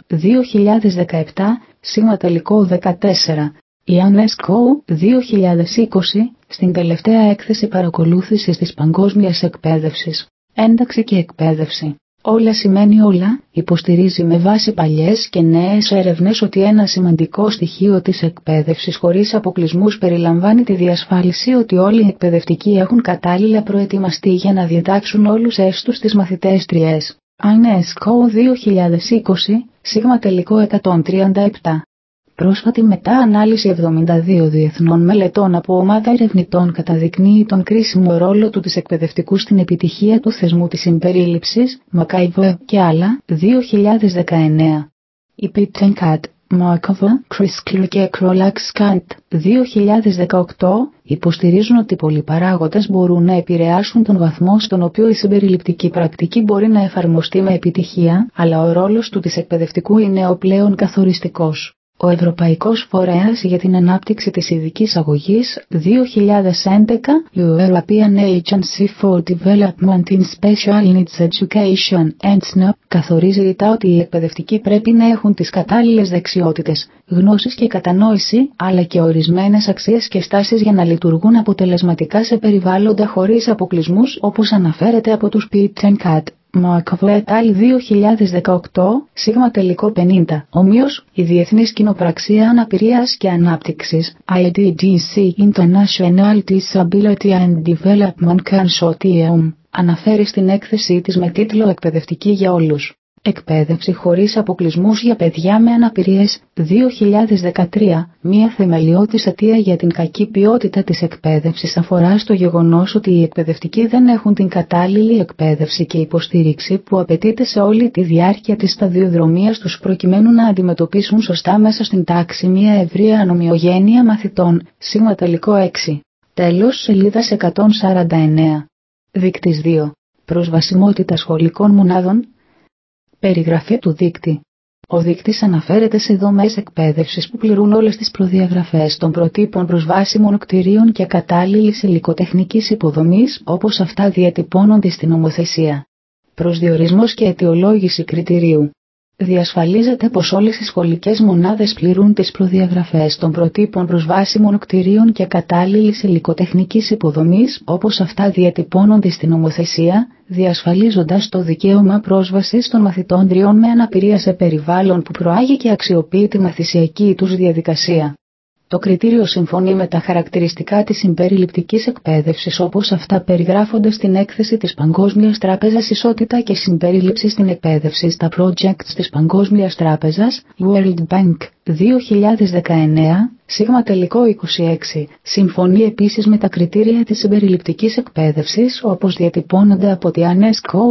2017, σίγμα 14. Η UNESCO 2020, στην τελευταία έκθεση παρακολούθησης της παγκόσμιας εκπαίδευσης, ένταξη και εκπαίδευση. Όλα σημαίνει όλα, υποστηρίζει με βάση παλιές και νέες έρευνες ότι ένα σημαντικό στοιχείο της εκπαίδευσης χωρίς αποκλεισμούς περιλαμβάνει τη διασφάλιση ότι όλοι οι εκπαιδευτικοί έχουν κατάλληλα προετοιμαστεί για να διδάξουν όλους έστους τις μαθητές τριές. UNESCO 2020, σίγμα 137. Πρόσφατη μετά-ανάλυση 72 διεθνών μελετών από ομάδα ερευνητών καταδεικνύει τον κρίσιμο ρόλο του της εκπαιδευτικού στην επιτυχία του θεσμού της συμπερίληψης, McIver και άλλα, 2019. Η Pittencat, Markova, Chris και Krolax Kant, 2018, υποστηρίζουν ότι πολλοί παράγοντες μπορούν να επηρεάσουν τον βαθμό στον οποίο η συμπεριληπτική πρακτική μπορεί να εφαρμοστεί με επιτυχία, αλλά ο ρόλος του της εκπαιδευτικού είναι ο πλέον καθοριστικός. Ο Ευρωπαϊκός Φορέας για την Ανάπτυξη της Ειδικής Αγωγής, 2011, European Agency for Development in Special Needs Education, ENSNO, καθορίζει ρητά ότι οι εκπαιδευτικοί πρέπει να έχουν τις κατάλληλες δεξιότητες, γνώσεις και κατανόηση, αλλά και ορισμένες αξίες και στάσεις για να λειτουργούν αποτελεσματικά σε περιβάλλοντα χωρίς αποκλεισμούς, όπως αναφέρεται από τους Pittencat. Markova et al. 2018, σίγμα τελικό 50. Ομοίως, η Διεθνής Κοινοπραξία Αναπηρίας και Ανάπτυξης, IDDC International Disability and Development Consortium, αναφέρει στην έκθεσή της με τίτλο «Εκπαιδευτική για όλους. Εκπαίδευση χωρίς αποκλεισμούς για παιδιά με αναπηρίες», 2013, μία θεμελιώδης αιτία για την κακή ποιότητα της εκπαίδευσης αφορά στο γεγονός ότι οι εκπαιδευτικοί δεν έχουν την κατάλληλη εκπαίδευση και υποστήριξη που απαιτείται σε όλη τη διάρκεια της σταδιοδρομίας τους προκειμένου να αντιμετωπίσουν σωστά μέσα στην τάξη μία ευρεία ανομοιογένεια μαθητών, σίγμα τελικό 6. Τέλος σελίδας 149. Δείκτης 2. Προσβασιμότητα σχολικών μονάδων. Περιγραφή του δείκτη. Ο δείκτης αναφέρεται σε δομές εκπαίδευσης που πληρούν όλες τις προδιαγραφές των προτύπων προσβάσιμων κτηρίων και κατάλληλης υλικοτεχνικής υποδομής, όπως αυτά διατυπώνονται στην νομοθεσία. Προσδιορισμός και αιτιολόγηση κριτηρίου. Διασφαλίζεται πως όλες οι σχολικές μονάδες πληρούν τις προδιαγραφές των προτύπων προσβάσιμων κτηρίων και κατάλληλης υλικοτεχνικής υποδομής, όπως αυτά διατυπώνονται στην νομοθεσία, διασφαλίζοντας το δικαίωμα πρόσβασης των μαθητών τριών με αναπηρία σε περιβάλλον που προάγει και αξιοποιεί τη μαθησιακή τους διαδικασία. Το κριτήριο συμφωνεί με τα χαρακτηριστικά της συμπεριληπτικής εκπαίδευσης όπως αυτά περιγράφονται στην έκθεση της Παγκόσμιας Τράπεζας Ισότητα και Συμπερίληψη στην Εκπαίδευση στα projects της Παγκόσμιας Τράπεζας, World Bank, 2019, σίγμα τελικό 26. Συμφωνεί επίσης με τα κριτήρια της συμπεριληπτικής εκπαίδευσης όπως διατυπώνονται από τη UNESCO,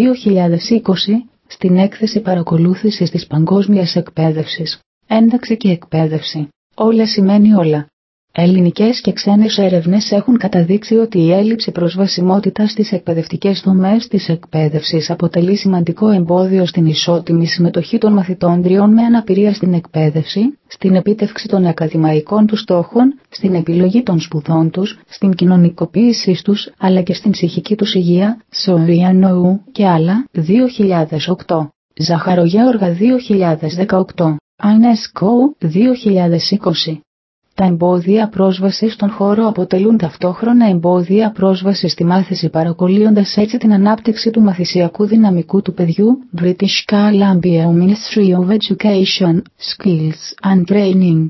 2020, στην έκθεση παρακολούθησης της παγκόσμιας εκπαίδευσης. Ένταξη και εκπαίδευση. Όλα σημαίνει όλα. Ελληνικές και ξένες έρευνες έχουν καταδείξει ότι η έλλειψη προσβασιμότητας στις εκπαιδευτικές δομές της εκπαίδευσης αποτελεί σημαντικό εμπόδιο στην ισότιμη συμμετοχή των μαθητών τριών με αναπηρία στην εκπαίδευση, στην επίτευξη των ακαδημαϊκών τους στόχων, στην επιλογή των σπουδών τους, στην κοινωνικοποίησή τους, αλλά και στην ψυχική τους υγεία, Σοριανόου και άλλα, 2008. Ζαχαρογέωργα 2018. UNESCO 2020. Τα εμπόδια πρόσβασης στον χώρο αποτελούν ταυτόχρονα εμπόδια πρόσβασης στη μάθηση παρακολύοντας έτσι την ανάπτυξη του μαθησιακού δυναμικού του παιδιού. British Columbia Ministry of Education, Skills and Training,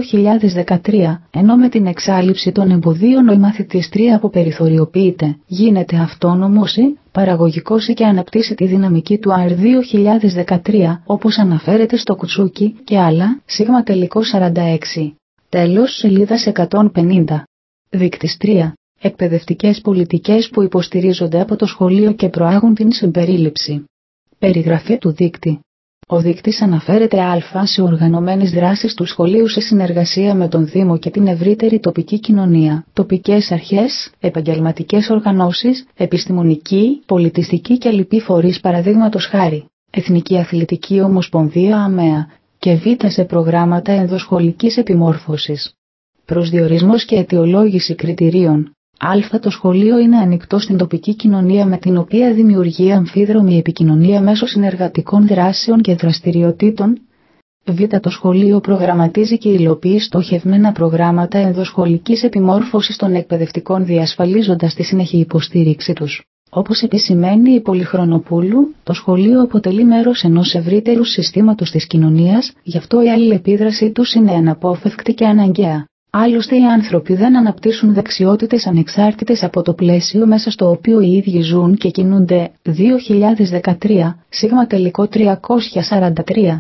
2013, ενώ με την εξάλειψη των εμποδίων ο μαθητής 3 αποπεριθωριοποιείται, γίνεται αυτόνομος ή παραγωγικός και αναπτύσσει τη δυναμική του ΑΡ 2013, όπως αναφέρεται στο Κουτσούκι και άλλα, σίγμα τελικό 46. Τέλος σελίδας 150. Δείκτης 3. Εκπαιδευτικές πολιτικές που υποστηρίζονται από το σχολείο και προάγουν την συμπερίληψη. Περιγραφή του δείκτη. Ο δείκτης αναφέρεται σε οργανωμένες δράσεις του σχολείου σε συνεργασία με τον Δήμο και την ευρύτερη τοπική κοινωνία, τοπικές αρχές, επαγγελματικές οργανώσεις, επιστημονική, πολιτιστική και λοιποί φορείς παραδείγματος χάρη, Εθνική Αθλητική Ομοσπονδία ΑΜΕΑ και Β σε προγράμματα ενδοσχολικής επιμόρφωσης. Προσδιορισμός και αιτιολόγηση κριτηρίων. Α. Το σχολείο είναι ανοιχτό στην τοπική κοινωνία με την οποία δημιουργεί αμφίδρομη επικοινωνία μέσω συνεργατικών δράσεων και δραστηριοτήτων. Β. Το σχολείο προγραμματίζει και υλοποιεί στοχευμένα προγράμματα ενδοσχολικής επιμόρφωσης των εκπαιδευτικών διασφαλίζοντας τη συνεχή υποστήριξη τους. Όπως επισημαίνει η Πολυχρονοπούλου, το σχολείο αποτελεί μέρος ενός ευρύτερου συστήματος της κοινωνίας, γι' αυτό η αλληλεπίδρασή τους είναι αναπόφευκτη και αναγκαία. Άλλωστε οι άνθρωποι δεν αναπτύσσουν δεξιότητες ανεξάρτητες από το πλαίσιο μέσα στο οποίο οι ίδιοι ζουν και κινούνται. 2013, σίγμα τελικό 343.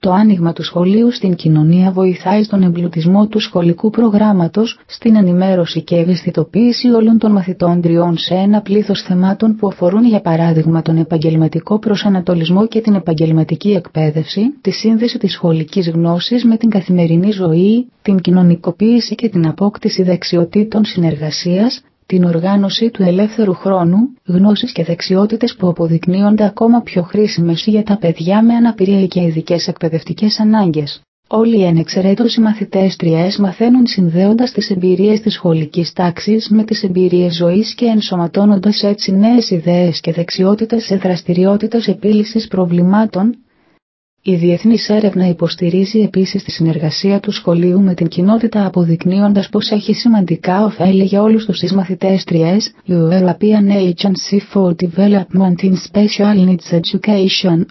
Το άνοιγμα του σχολείου στην κοινωνία βοηθάει στον εμπλουτισμό του σχολικού προγράμματος, στην ενημέρωση και ευαισθητοποίηση όλων των μαθητών σε ένα πλήθος θεμάτων που αφορούν για παράδειγμα τον επαγγελματικό προσανατολισμό και την επαγγελματική εκπαίδευση, τη σύνδεση της σχολικής γνώσης με την καθημερινή ζωή, την κοινωνικοποίηση και την απόκτηση δεξιοτήτων συνεργασίας, την οργάνωση του ελεύθερου χρόνου, γνώσεις και δεξιότητες που αποδεικνύονται ακόμα πιο χρήσιμες για τα παιδιά με αναπηρία και ειδικές εκπαιδευτικές ανάγκες. Όλοι οι ανεξαιρέτως οι μαθητές τριές μαθαίνουν συνδέοντας τις εμπειρίες της σχολικής τάξης με τις εμπειρίες ζωής και ενσωματώνοντας έτσι νέες ιδέες και δεξιότητες σε δραστηριότητες επίλυσης προβλημάτων. Η διεθνής έρευνα υποστηρίζει επίσης τη συνεργασία του σχολείου με την κοινότητα αποδεικνύοντας πως έχει σημαντικά ωφέλη για όλους τους μαθητές τριές, European Agency for Development in Special Needs Education,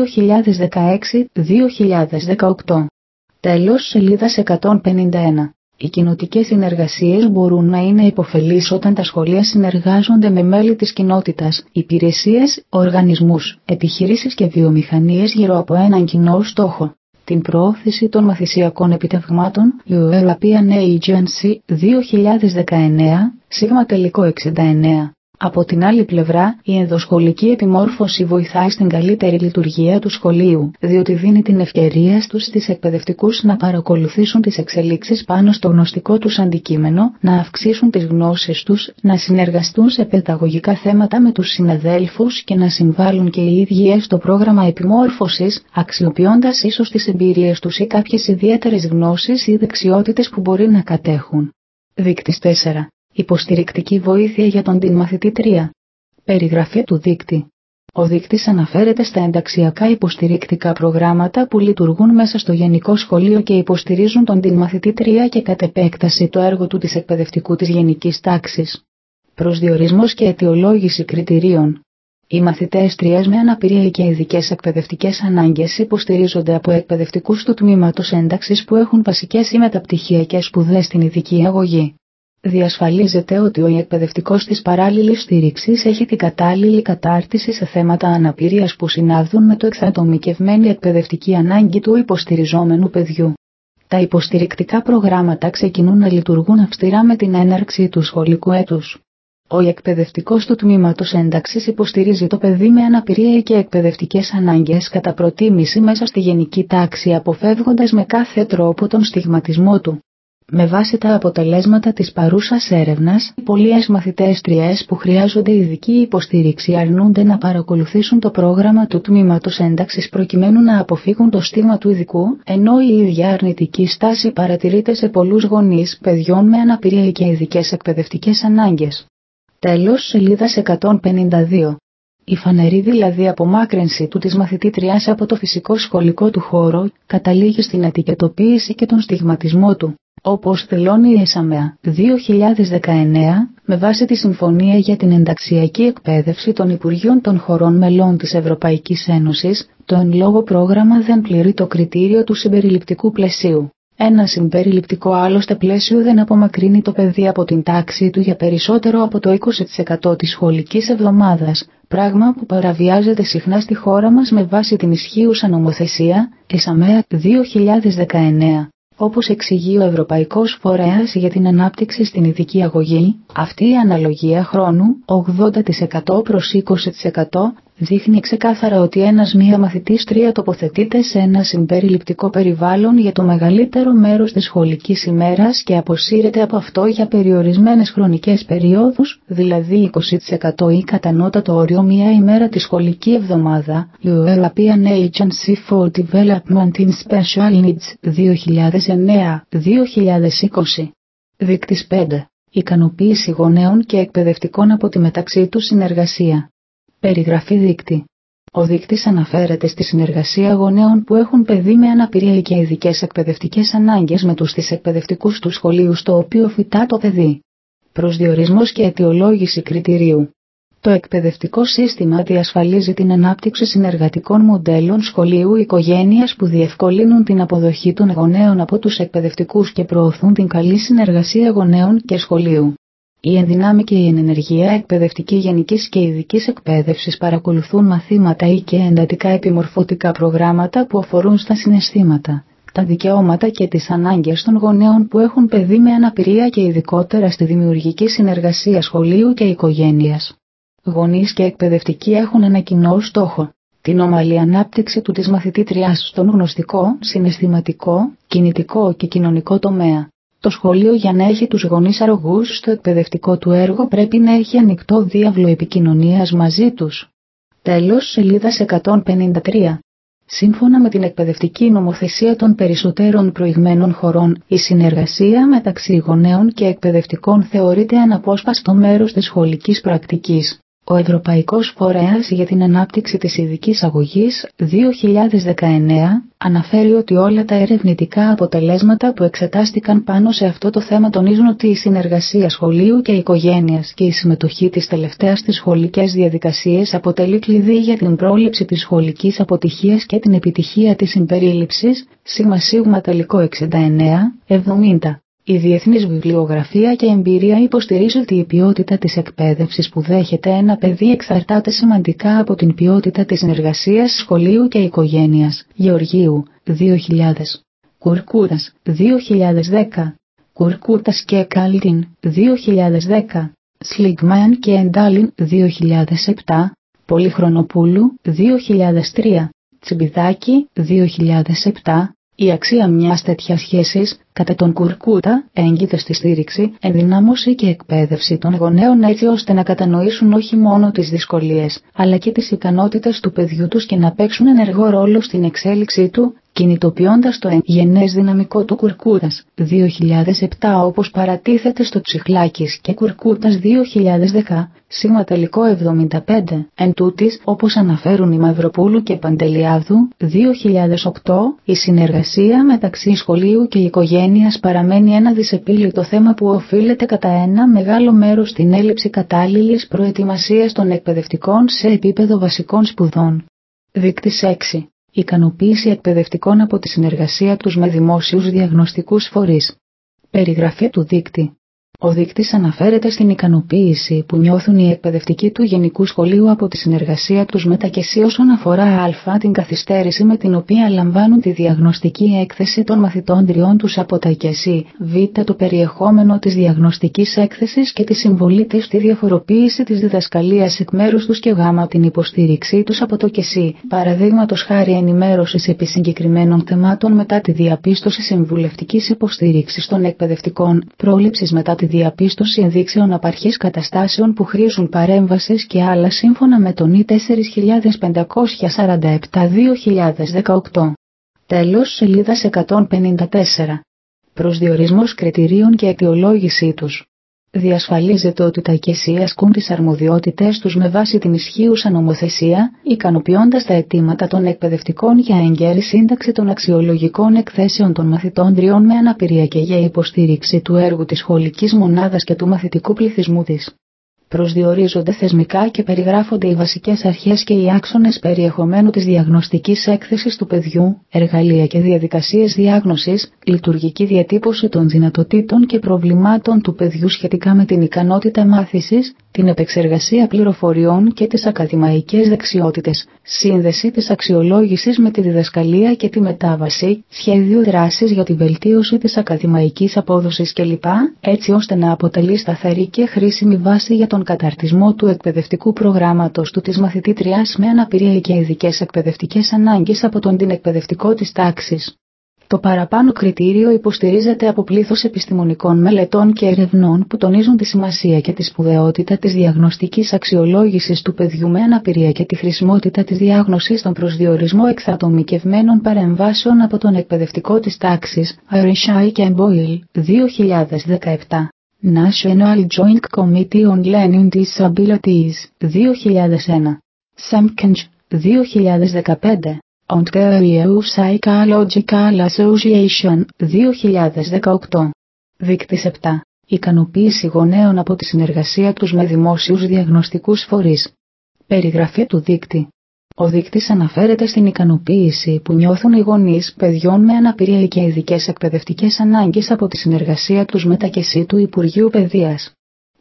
2016-2018. Τέλος σελίδας 151. Οι κοινοτικές συνεργασίες μπορούν να είναι υποφελείς όταν τα σχολεία συνεργάζονται με μέλη της κοινότητας, υπηρεσίες, οργανισμούς, επιχειρήσεις και βιομηχανίες γύρω από έναν κοινό στόχο. Την προώθηση των μαθησιακών επιτευγμάτων, European Agency, 2019, ΣΥΓΜΑ69. Από την άλλη πλευρά, η ενδοσχολική επιμόρφωση βοηθάει στην καλύτερη λειτουργία του σχολείου, διότι δίνει την ευκαιρία στους εκπαιδευτικούς να παρακολουθήσουν τις εξελίξεις πάνω στο γνωστικό τους αντικείμενο, να αυξήσουν τις γνώσεις τους, να συνεργαστούν σε παιδαγωγικά θέματα με τους συναδέλφους και να συμβάλλουν και οι ίδιοι στο πρόγραμμα επιμόρφωσης, αξιοποιώντας ίσως τις εμπειρίες τους ή κάποιες ιδιαίτερες γνώσεις ή δεξιότητες που μπορεί να κατέχουν. Δείκτης 4. Υποστηρικτική βοήθεια για τον μαθητή 3. Περιγραφή του δείκτη. Ο δείκτης αναφέρεται στα ενταξιακά υποστηρικτικά προγράμματα που λειτουργούν μέσα στο Γενικό Σχολείο και υποστηρίζουν τον μαθητή 3 και κατ' επέκταση το έργο του της εκπαιδευτικού της γενικής τάξης. Προσδιορισμός και αιτιολόγηση κριτηρίων. Οι μαθητές 3 με αναπηρία και ειδικές εκπαιδευτικές ανάγκες υποστηρίζονται από εκπαιδευτικούς του τμήματος ένταξης που έχουν βασικές ή μεταπτυχιακές σπουδές στην ειδική αγωγή. Διασφαλίζεται ότι ο εκπαιδευτικός της παράλληλης στήριξης έχει την κατάλληλη κατάρτιση σε θέματα αναπηρίας που συνάδουν με το εξατομικευμένη εκπαιδευτική ανάγκη του υποστηριζόμενου παιδιού. Τα υποστηρικτικά προγράμματα ξεκινούν να λειτουργούν αυστηρά με την έναρξη του σχολικού έτους. Ο εκπαιδευτικός του τμήματος ένταξης υποστηρίζει το παιδί με αναπηρία και εκπαιδευτικές ανάγκες κατά προτίμηση μέσα στη γενική τάξη, αποφεύγοντας με κάθε τρόπο τον στιγματισμό του. Με βάση τα αποτελέσματα της παρούσας έρευνας, πολλοί μαθητές 3 που χρειάζονται ειδική υποστήριξη αρνούνται να παρακολουθήσουν το πρόγραμμα του τμήματος ένταξης προκειμένου να αποφύγουν το στίγμα του ειδικού, ενώ η ίδια αρνητική στάση παρατηρείται σε πολλούς γονείς παιδιών με αναπηρία και ειδικές εκπαιδευτικές ανάγκες. Τέλος σελίδας 152. Η φανερή δηλαδή απομάκρυνση του της μαθητή 3 από το φυσικό σχολικό του χώρο καταλήγει στην ετικετοποίηση και τον στιγματισμό του. Όπως δηλώνει η ΕΣΑΜΕΑ 2019, με βάση τη Συμφωνία για την Ενταξιακή Εκπαίδευση των Υπουργείων των Χωρών Μελών της Ευρωπαϊκής Ένωσης, το εν λόγω πρόγραμμα δεν πληρεί το κριτήριο του συμπεριληπτικού πλαισίου. Ένα συμπεριληπτικό άλλωστε πλαίσιο δεν απομακρύνει το παιδί από την τάξη του για περισσότερο από το 20% της σχολικής εβδομάδας, πράγμα που παραβιάζεται συχνά στη χώρα μας με βάση την ισχύουσα νομοθεσία, ΕΣΑΜΕΑ 2019. Όπως εξηγεί ο Ευρωπαϊκός Φορέας για την Ανάπτυξη στην Ειδική Αγωγή, αυτή η αναλογία χρόνου, 80% προς 20%, δείχνει ξεκάθαρα ότι ένας μία μαθητής 3 τοποθετείται σε ένα συμπεριληπτικό περιβάλλον για το μεγαλύτερο μέρος της σχολικής ημέρας και αποσύρεται από αυτό για περιορισμένες χρονικές περιόδους, δηλαδή 20% ή κατανότατο όριο μία ημέρα τη σχολική εβδομάδα, European Agency for Development in Special Needs, 2009-2020. Δείκτης 5. Ικανοποίηση γονέων και εκπαιδευτικών από τη μεταξύ τους συνεργασία. Περιγραφή δείκτη. Ο δείκτης αναφέρεται στη συνεργασία γονέων που έχουν παιδί με αναπηρία και ειδικές εκπαιδευτικές ανάγκες με τους εκπαιδευτικούς του σχολείου στο οποίο φοιτά το παιδί. Προσδιορισμός και αιτιολόγηση κριτηρίου. Το εκπαιδευτικό σύστημα διασφαλίζει την ανάπτυξη συνεργατικών μοντέλων σχολείου-οικογένειας που διευκολύνουν την αποδοχή των γονέων από τους εκπαιδευτικούς και προωθούν την καλή συνεργασία γονέων και σχολείου. Η ενδυνάμει και η ενεργεία εκπαιδευτική γενικής και ειδικής εκπαίδευσης παρακολουθούν μαθήματα ή και εντατικά επιμορφωτικά προγράμματα που αφορούν στα συναισθήματα, τα δικαιώματα και τις ανάγκες των γονέων που έχουν παιδί με αναπηρία και ειδικότερα στη δημιουργική συνεργασία σχολείου και οικογένειας. Γονείς και εκπαιδευτικοί έχουν ένα κοινό στόχο: την ομαλή ανάπτυξη του της μαθητήτριας στον γνωστικό, συναισθηματικό, κινητικό και κοινωνικό τομέα. Το σχολείο, για να έχει τους γονείς αρρωγούς στο εκπαιδευτικό του έργο, πρέπει να έχει ανοιχτό διάβλο επικοινωνίας μαζί τους. Τέλος, σελίδας 153. Σύμφωνα με την εκπαιδευτική νομοθεσία των περισσότερων προηγμένων χωρών, η συνεργασία μεταξύ γονέων και εκπαιδευτικών θεωρείται αναπόσπαστο μέρος της σχολικής πρακτικής. Ο Ευρωπαϊκός Φορέας για την Ανάπτυξη της Ειδικής Αγωγής 2019 αναφέρει ότι όλα τα ερευνητικά αποτελέσματα που εξετάστηκαν πάνω σε αυτό το θέμα τονίζουν ότι η συνεργασία σχολείου και οικογένειας και η συμμετοχή της τελευταίας στις σχολικές διαδικασίες αποτελεί κλειδί για την πρόληψη της σχολικής αποτυχίας και την επιτυχία της συμπερίληψης, ΣΥΓΜΑ-69-70. Η διεθνής βιβλιογραφία και εμπειρία υποστηρίζει ότι η ποιότητα της εκπαίδευσης που δέχεται ένα παιδί εξαρτάται σημαντικά από την ποιότητα της συνεργασίας σχολείου και οικογένειας. Γεωργίου, 2000. Κουρκούτας, 2010. Κουρκούτας και Κάλτιν, 2010. Σλιγμάν και Εντάλιν, 2007. Πολυχρονοπούλου, 2003. Τσιμπιδάκη, 2007. Η αξία μιας τέτοιας σχέσης, κατά τον Κουρκούτα, έγκυται στη στήριξη, ενδυνάμωση και εκπαίδευση των γονέων έτσι ώστε να κατανοήσουν όχι μόνο τις δυσκολίες, αλλά και τις ικανότητες του παιδιού τους και να παίξουν ενεργό ρόλο στην εξέλιξή του, κινητοποιώντας το εγγενές δυναμικό του Κουρκούτας, 2007 όπως παρατίθεται στο Ψυχλάκης και Κουρκούτας 2010, ΣΥΓΜΑ-75. Εν τούτης, όπως αναφέρουν οι Μαυροπούλου και Παντελιάδου, 2008, η συνεργασία μεταξύ σχολείου και οικογένειας παραμένει ένα δυσεπίλητο θέμα που οφείλεται κατά ένα μεγάλο μέρος στην έλλειψη κατάλληλης προετοιμασίας των εκπαιδευτικών σε επίπεδο βασικών σπουδών. Δείκτης 6. Ικανοποίηση εκπαιδευτικών από τη συνεργασία τους με δημόσιους διαγνωστικούς φορείς. Περιγραφή του δείκτη. Ο δείκτης αναφέρεται στην ικανοποίηση που νιώθουν οι εκπαιδευτικοί του Γενικού Σχολείου από τη συνεργασία τους με τα ΚΕΣΥ όσον αφορά α. την καθυστέρηση με την οποία λαμβάνουν τη διαγνωστική έκθεση των μαθητών τριών τους από τα ΚΕΣΥ, β. το περιεχόμενο της διαγνωστικής έκθεσης και τη συμβολή της στη διαφοροποίηση της διδασκαλίας εκ μέρους τους και γ. την υποστήριξή τους από το ΚΕΣΥ, παραδείγματος χάρη ενημέρωσης επί συγκεκριμένων θεμάτων μετά τη διαπίστωση συμβουλευτικής υποστήριξης των εκπαιδευτικών, πρόληψης μετά τη διαπίστωση ενδείξεων απαρχής καταστάσεων που χρήζουν παρέμβασης και άλλα σύμφωνα με τον I4547-2018. Τέλος, σελίδας 154. Προσδιορισμός κριτηρίων και αιτιολόγησή τους. Διασφαλίζεται ότι τα ΚΕΣΥ ασκούν τις αρμοδιότητες τους με βάση την ισχύουσα νομοθεσία, ικανοποιώντας τα αιτήματα των εκπαιδευτικών για εγκαίρη σύνταξη των αξιολογικών εκθέσεων των μαθητών τριών με αναπηρία και για υποστήριξη του έργου της σχολικής μονάδας και του μαθητικού πληθυσμού της. Προσδιορίζονται θεσμικά και περιγράφονται οι βασικές αρχές και οι άξονες περιεχομένου της διαγνωστικής έκθεσης του παιδιού, εργαλεία και διαδικασίες διάγνωσης, λειτουργική διατύπωση των δυνατοτήτων και προβλημάτων του παιδιού σχετικά με την ικανότητα μάθησης, την επεξεργασία πληροφοριών και τις ακαδημαϊκές δεξιότητες, σύνδεση της αξιολόγησης με τη διδασκαλία και τη μετάβαση, σχέδιο δράσης για τη βελτίωση της ακαδημαϊκής απόδοσης κλπ, έτσι ώστε να αποτελεί σταθερή και χρήσιμη βάση για τον καταρτισμό του εκπαιδευτικού προγράμματος του της μαθητήτριας με αναπηρία και ειδικές εκπαιδευτικές ανάγκες από την εκπαιδευτικό της τάξης. Το παραπάνω κριτήριο υποστηρίζεται από πλήθος επιστημονικών μελετών και ερευνών που τονίζουν τη σημασία και τη σπουδαιότητα της διαγνωστικής αξιολόγησης του παιδιού με αναπηρία και τη χρησιμότητα της διάγνωσης στον προσδιορισμό εξατομικευμένων παρεμβάσεων από τον εκπαιδευτικό της τάξης, Irishai και Boyle, 2017. National Joint Committee on Learning Disabilities, 2001. Samkenj, 2015. Ontario Psychological Association, 2018. Δείκτης 7. Ικανοποίηση γονέων από τη συνεργασία τους με δημόσιους διαγνωστικούς φορείς. Περιγραφή του δείκτη. Ο δείκτης αναφέρεται στην ικανοποίηση που νιώθουν οι γονείς παιδιών με αναπηρία και ειδικές εκπαιδευτικές ανάγκες από τη συνεργασία τους με τα ΚΕΣΥ του Υπουργείου Παιδείας.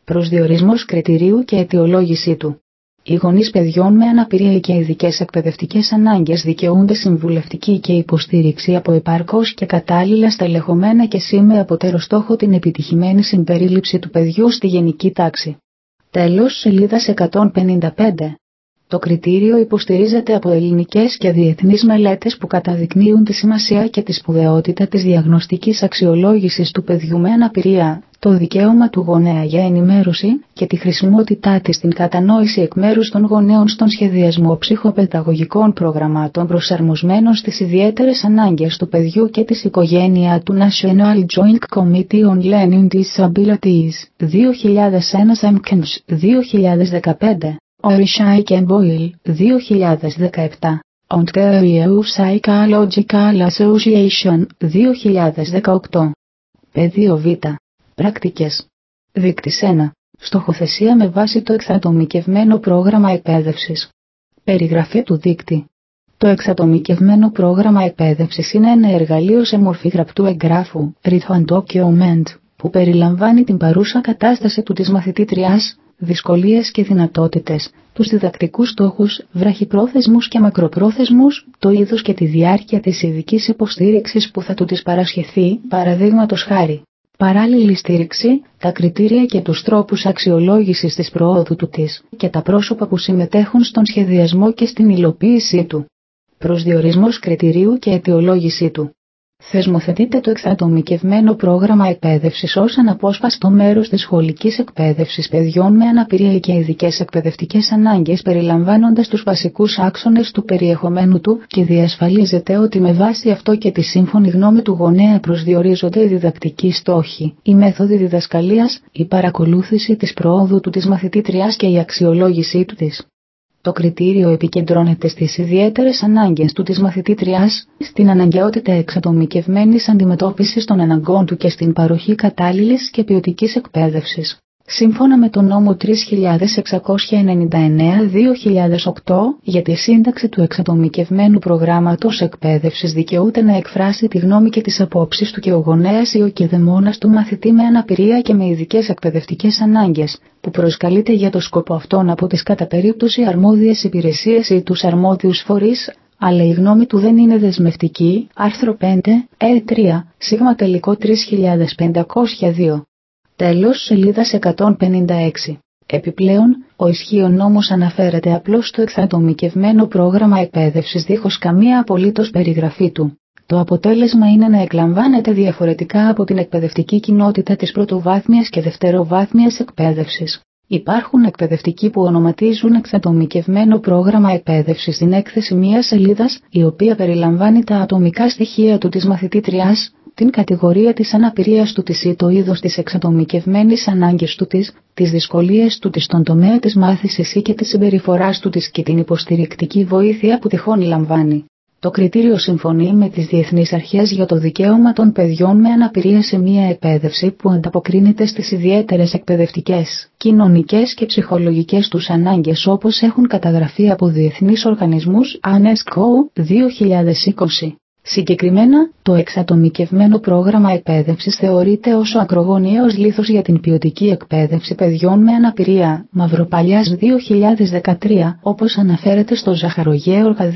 Προσδιορισμός κριτηρίου και αιτιολόγησή του. Οι γονείς παιδιών με αναπηρία και ειδικές εκπαιδευτικές ανάγκες δικαιούνται συμβουλευτική και υποστήριξη από επαρκώς και κατάλληλα στελεχωμένα κέντρα με απότερο στόχο την επιτυχημένη συμπερίληψη του παιδιού στη γενική τάξη. Τέλος σελίδας 155. Το κριτήριο υποστηρίζεται από ελληνικές και διεθνείς μελέτες που καταδεικνύουν τη σημασία και τη σπουδαιότητα της διαγνωστικής αξιολόγησης του παιδιού με αναπηρία, το δικαίωμα του γονέα για ενημέρωση και τη χρησιμότητά της στην κατανόηση εκ μέρους των γονέων στον σχεδιασμό ψυχοπαιδαγωγικών προγραμμάτων προσαρμοσμένων στις ιδιαίτερες ανάγκες του παιδιού και της οικογένειας του National Joint Committee on Learning Disabilities, 2001 Samkens, 2015. Orishai and Boyle, 2017. Ontario Psychological Association, 2018. Πεδίο Β. Πρακτικές. Δείκτης 1. Στοχοθεσία με βάση το εξατομικευμένο πρόγραμμα εκπαίδευσης. Περιγραφή του δείκτη. Το εξατομικευμένο πρόγραμμα εκπαίδευσης είναι ένα εργαλείο σε μορφή γραπτού εγγράφου, written document, που περιλαμβάνει την παρούσα κατάσταση του της μαθητήτριας, δυσκολίες και δυνατότητες, τους διδακτικούς στόχους, βραχυπρόθεσμους και μακροπρόθεσμους, το είδος και τη διάρκεια της ειδικής υποστήριξης που θα του της παρασχεθεί, παραδείγματος χάρη. Παράλληλη στήριξη, τα κριτήρια και τους τρόπους αξιολόγησης της προόδου του της και τα πρόσωπα που συμμετέχουν στον σχεδιασμό και στην υλοποίησή του. Προσδιορισμός κριτηρίου και αιτιολόγησή του. Θεσμοθετείται το εξατομικευμένο πρόγραμμα εκπαίδευσης ως αναπόσπαστο μέρος της σχολικής εκπαίδευσης παιδιών με αναπηρία και ειδικές εκπαιδευτικές ανάγκες περιλαμβάνοντας τους βασικούς άξονες του περιεχομένου του και διασφαλίζεται ότι με βάση αυτό και τη σύμφωνη γνώμη του γονέα προσδιορίζονται οι διδακτικοί στόχοι, οι μέθοδοι διδασκαλίας, η παρακολούθηση της προόδου του της μαθητήτριας και η αξιολόγησή του της. Το κριτήριο επικεντρώνεται στις ιδιαίτερες ανάγκες του της μαθητήτριας, στην αναγκαιότητα εξατομικευμένης αντιμετώπισης των αναγκών του και στην παροχή κατάλληλης και ποιοτικής εκπαίδευσης. Σύμφωνα με τον νόμο 3699/2008 για τη σύνταξη του εξατομικευμένου προγράμματος εκπαίδευσης δικαιούται να εκφράσει τη γνώμη και τις απόψεις του και ο γονέας ή ο κηδεμόνας του μαθητή με αναπηρία και με ειδικές εκπαιδευτικές ανάγκες, που προσκαλείται για το σκοπό αυτόν από τις κατά περίπτωση αρμόδιες υπηρεσίες ή τους αρμόδιους φορείς, αλλά η γνώμη του δεν είναι δεσμευτική. Άρθρο 5, E3, σίγμα τελικό 3502. Τέλος σελίδας 156. Επιπλέον, ο ισχύον νόμος αναφέρεται απλώς στο εξατομικευμένο πρόγραμμα εκπαίδευσης δίχως καμία απολύτως περιγραφή του. Το αποτέλεσμα είναι να εκλαμβάνεται διαφορετικά από την εκπαιδευτική κοινότητα της πρωτοβάθμιας και δευτεροβάθμιας εκπαίδευσης. Υπάρχουν εκπαιδευτικοί που ονοματίζουν εξατομικευμένο πρόγραμμα εκπαίδευσης στην έκθεση μιας σελίδας, η οποία περιλαμβάνει τα ατομικά στοιχεία του της μαθητήτριας, την κατηγορία της αναπηρίας του της ή το είδος της εξατομικευμένης ανάγκης του της, τις δυσκολίες του της στον τομέα της μάθησης ή και της συμπεριφοράς του της και την υποστηρικτική βοήθεια που τυχόν λαμβάνει. Το κριτήριο συμφωνεί με τις διεθνείς αρχές για το δικαίωμα των παιδιών με αναπηρία σε μια εκπαίδευση που ανταποκρίνεται στις ιδιαίτερες εκπαιδευτικές, κοινωνικές και ψυχολογικές τους ανάγκες όπως έχουν καταγραφεί από διεθνείς οργανισμούς UNESCO 2020. Συγκεκριμένα, το εξατομικευμένο πρόγραμμα εκπαίδευσης θεωρείται ως ο ακρογωνιαίος λίθος για την ποιοτική εκπαίδευση παιδιών με αναπηρία, Μαυροπαλιάς 2013, όπως αναφέρεται στο Ζαχαρογέοργα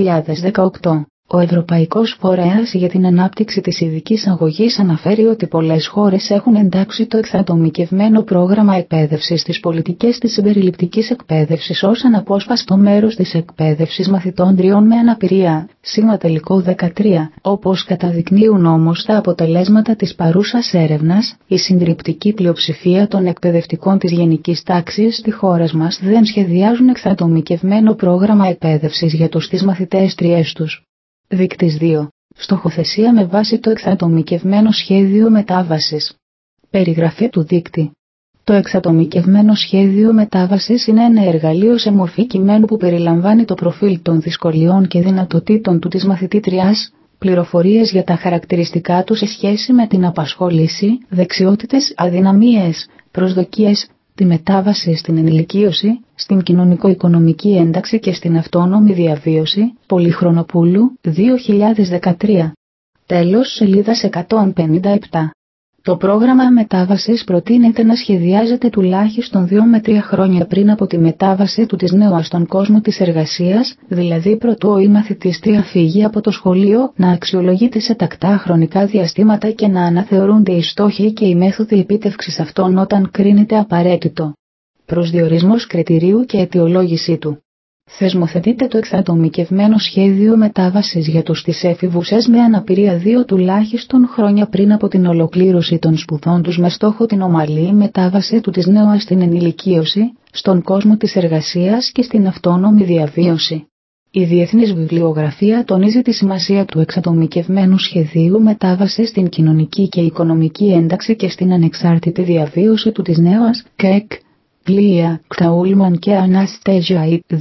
2018. Ο Ευρωπαϊκός Φορέας για την Ανάπτυξη της Ειδικής Αγωγής αναφέρει ότι πολλές χώρες έχουν εντάξει το εξατομικευμένο πρόγραμμα εκπαίδευσης στις πολιτικές της συμπεριληπτικής εκπαίδευσης ως αναπόσπαστο μέρος της εκπαίδευσης μαθητών τριών με αναπηρία, σίγμα τελικό 13, όπως καταδεικνύουν όμως τα αποτελέσματα της παρούσας έρευνας, η συντριπτική πλειοψηφία των εκπαιδευτικών της γενικής τάξης στη χώρα μας δεν σχεδιάζουν εξατομικευμένο πρόγραμμα εκπαίδευσης για τους τις μαθητές τριές τους. Δείκτης 2. Στοχοθεσία με βάση το εξατομικευμένο σχέδιο μετάβασης. Περιγραφή του δείκτη. Το εξατομικευμένο σχέδιο μετάβασης είναι ένα εργαλείο σε μορφή κειμένου που περιλαμβάνει το προφίλ των δυσκολιών και δυνατοτήτων του της μαθητήτριας, πληροφορίες για τα χαρακτηριστικά του σε σχέση με την απασχόληση, δεξιότητες, αδυναμίες, προσδοκίες, τη μετάβαση στην ενηλικίωση, στην κοινωνικο-οικονομική ένταξη και στην αυτόνομη διαβίωση, Πολυχρονοπούλου, 2013. Τέλος σελίδας 157. Το πρόγραμμα μετάβασης προτείνεται να σχεδιάζεται τουλάχιστον 2 με 3 χρόνια πριν από τη μετάβαση του της νέου στον κόσμο της εργασίας, δηλαδή προτού η μαθητής φύγει από το σχολείο, να αξιολογείται σε τακτά χρονικά διαστήματα και να αναθεωρούνται οι στόχοι και οι μέθοδοι επίτευξης αυτών όταν κρίνεται απαραίτητο. Προσδιορισμός κριτηρίου και αιτιολόγησή του. Θεσμοθετείται το εξατομικευμένο σχέδιο μετάβασης για τους τις έφηβους με αναπηρία 2 τουλάχιστον χρόνια πριν από την ολοκλήρωση των σπουδών τους με στόχο την ομαλή μετάβαση του της νέου στην ενηλικίωση, στον κόσμο της εργασίας και στην αυτόνομη διαβίωση. Η διεθνής βιβλιογραφία τονίζει τη σημασία του εξατομικευμένου σχεδίου μετάβασης στην κοινωνική και οικονομική ένταξη και στην ανεξάρτητη διαβίωση του της νέας, ΚΕΚ. Πλοία, Κταούλμαν και Αναστέζια 2012,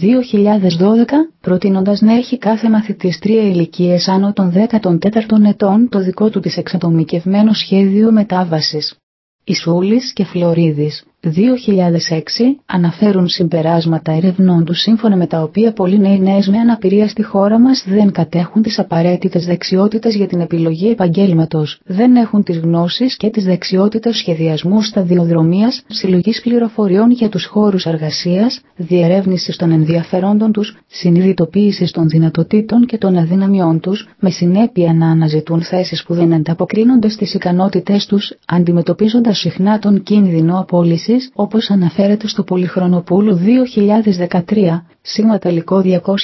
προτείνοντας να έχει κάθε μαθητής 3 ηλικίες άνω των 14 ετών το δικό του της εξατομικευμένο σχέδιο μετάβασης. Οι Σούλης και Φλωρίδης, 2006, αναφέρουν συμπεράσματα ερευνών τους σύμφωνα με τα οποία πολλοί νέοι με αναπηρία στη χώρα μας δεν κατέχουν τις απαραίτητες δεξιότητες για την επιλογή επαγγέλματος, δεν έχουν τις γνώσεις και τις δεξιότητες σχεδιασμού σταδιοδρομίας, συλλογής πληροφοριών για τους χώρους εργασίας, διερεύνησης των ενδιαφερόντων τους, συνειδητοποίησης των δυνατοτήτων και των αδυναμιών τους, με συνέπεια να αναζητούν θέσεις που δεν ανταποκρίνονται στις ικανότητές τους, αντιμετωπίζοντας συχνά τον κίνδυνο απόλυσης, όπως αναφέρεται στο Πολυχρονοπούλου 2013, σήμα τελικό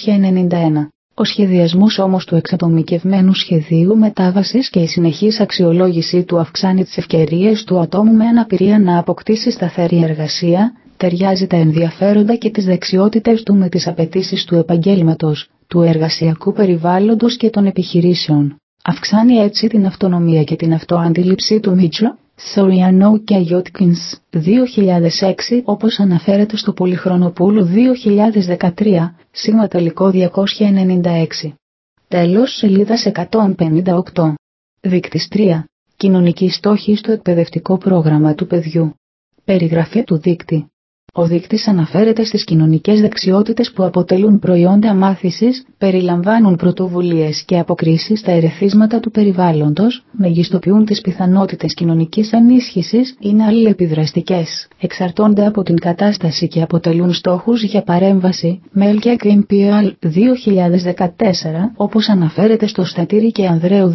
291. Ο σχεδιασμός όμως του εξατομικευμένου σχεδίου μετάβασης και η συνεχής αξιολόγησή του αυξάνει τις ευκαιρίες του ατόμου με αναπηρία να αποκτήσει σταθερή εργασία, ταιριάζει τα ενδιαφέροντα και τις δεξιότητες του με τις απαιτήσεις του επαγγέλματος, του εργασιακού περιβάλλοντος και των επιχειρήσεων. Αυξάνει έτσι την αυτονομία και την αυτοαντίληψή του Μίτσο, Σοριανό και Γιώτκινς, 2006, όπως αναφέρεται στο Πολυχρονοπούλου 2013, σήμα τελικό 296. Τέλος σελίδας 158. Δείκτης 3. Κοινωνική στόχη στο εκπαιδευτικό πρόγραμμα του παιδιού. Περιγραφή του δείκτη. Ο δείκτης αναφέρεται στις κοινωνικές δεξιότητες που αποτελούν προϊόντα μάθησης, περιλαμβάνουν πρωτοβουλίες και αποκρίσεις στα ερεθίσματα του περιβάλλοντος, μεγιστοποιούν τις πιθανότητες κοινωνικής ενίσχυσης, είναι αλληλεπιδραστικές, εξαρτώνται από την κατάσταση και αποτελούν στόχους για παρέμβαση. Μέλκια Γκριμπιάλ 2014, όπως αναφέρεται στο Στατήρη και Ανδρέου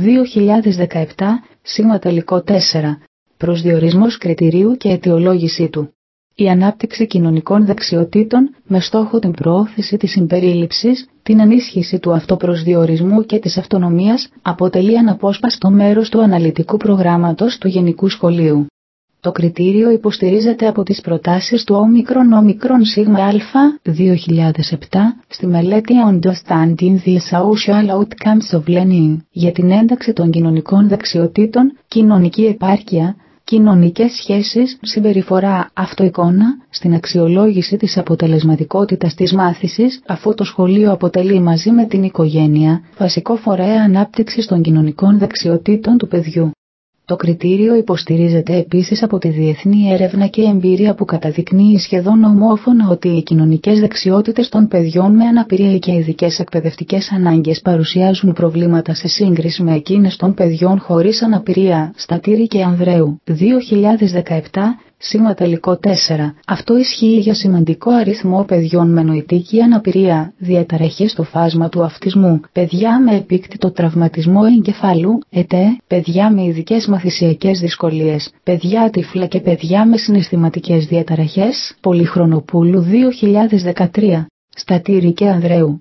2017, σήμα τελικό 4. Προσδιορισμός κριτηρίου και αιτιολόγησή του. Η ανάπτυξη κοινωνικών δεξιοτήτων με στόχο την προώθηση της συμπερίληψης, την ενίσχυση του αυτοπροσδιορισμού και της αυτονομίας αποτελεί αναπόσπαστο μέρος του αναλυτικού προγράμματος του Γενικού Σχολείου. Το κριτήριο υποστηρίζεται από τις προτάσεις του Όμικρον Σίγμα Αλφα 2007 στη μελέτη Understanding the Social Outcomes of Learning για την ένταξη των κοινωνικών δεξιοτήτων, κοινωνική επάρκεια, κοινωνικές σχέσεις, συμπεριφορά, αυτοεικόνα, στην αξιολόγηση της αποτελεσματικότητας της μάθησης, αφού το σχολείο αποτελεί μαζί με την οικογένεια βασικό φορέα ανάπτυξης των κοινωνικών δεξιοτήτων του παιδιού. Το κριτήριο υποστηρίζεται επίσης από τη διεθνή έρευνα και εμπειρία που καταδεικνύει σχεδόν ομόφωνα ότι οι κοινωνικές δεξιότητες των παιδιών με αναπηρία και ειδικές εκπαιδευτικές ανάγκες παρουσιάζουν προβλήματα σε σύγκριση με εκείνες των παιδιών χωρίς αναπηρία. Στατήρη και Ανδρέου, 2017, σήμα τελικό 4. Αυτό ισχύει για σημαντικό αριθμό παιδιών με νοητική αναπηρία, διαταραχές στο φάσμα του αυτισμού, παιδιά με επίκτητο τραυματισμό εγκεφάλου, ΕΤΕ, παιδιά με ειδικές μαθησιακές δυσκολίες, παιδιά τυφλά και παιδιά με συναισθηματικές διαταραχές. Πολυχρονοπούλου 2013. Στατήρη και Ανδρέου,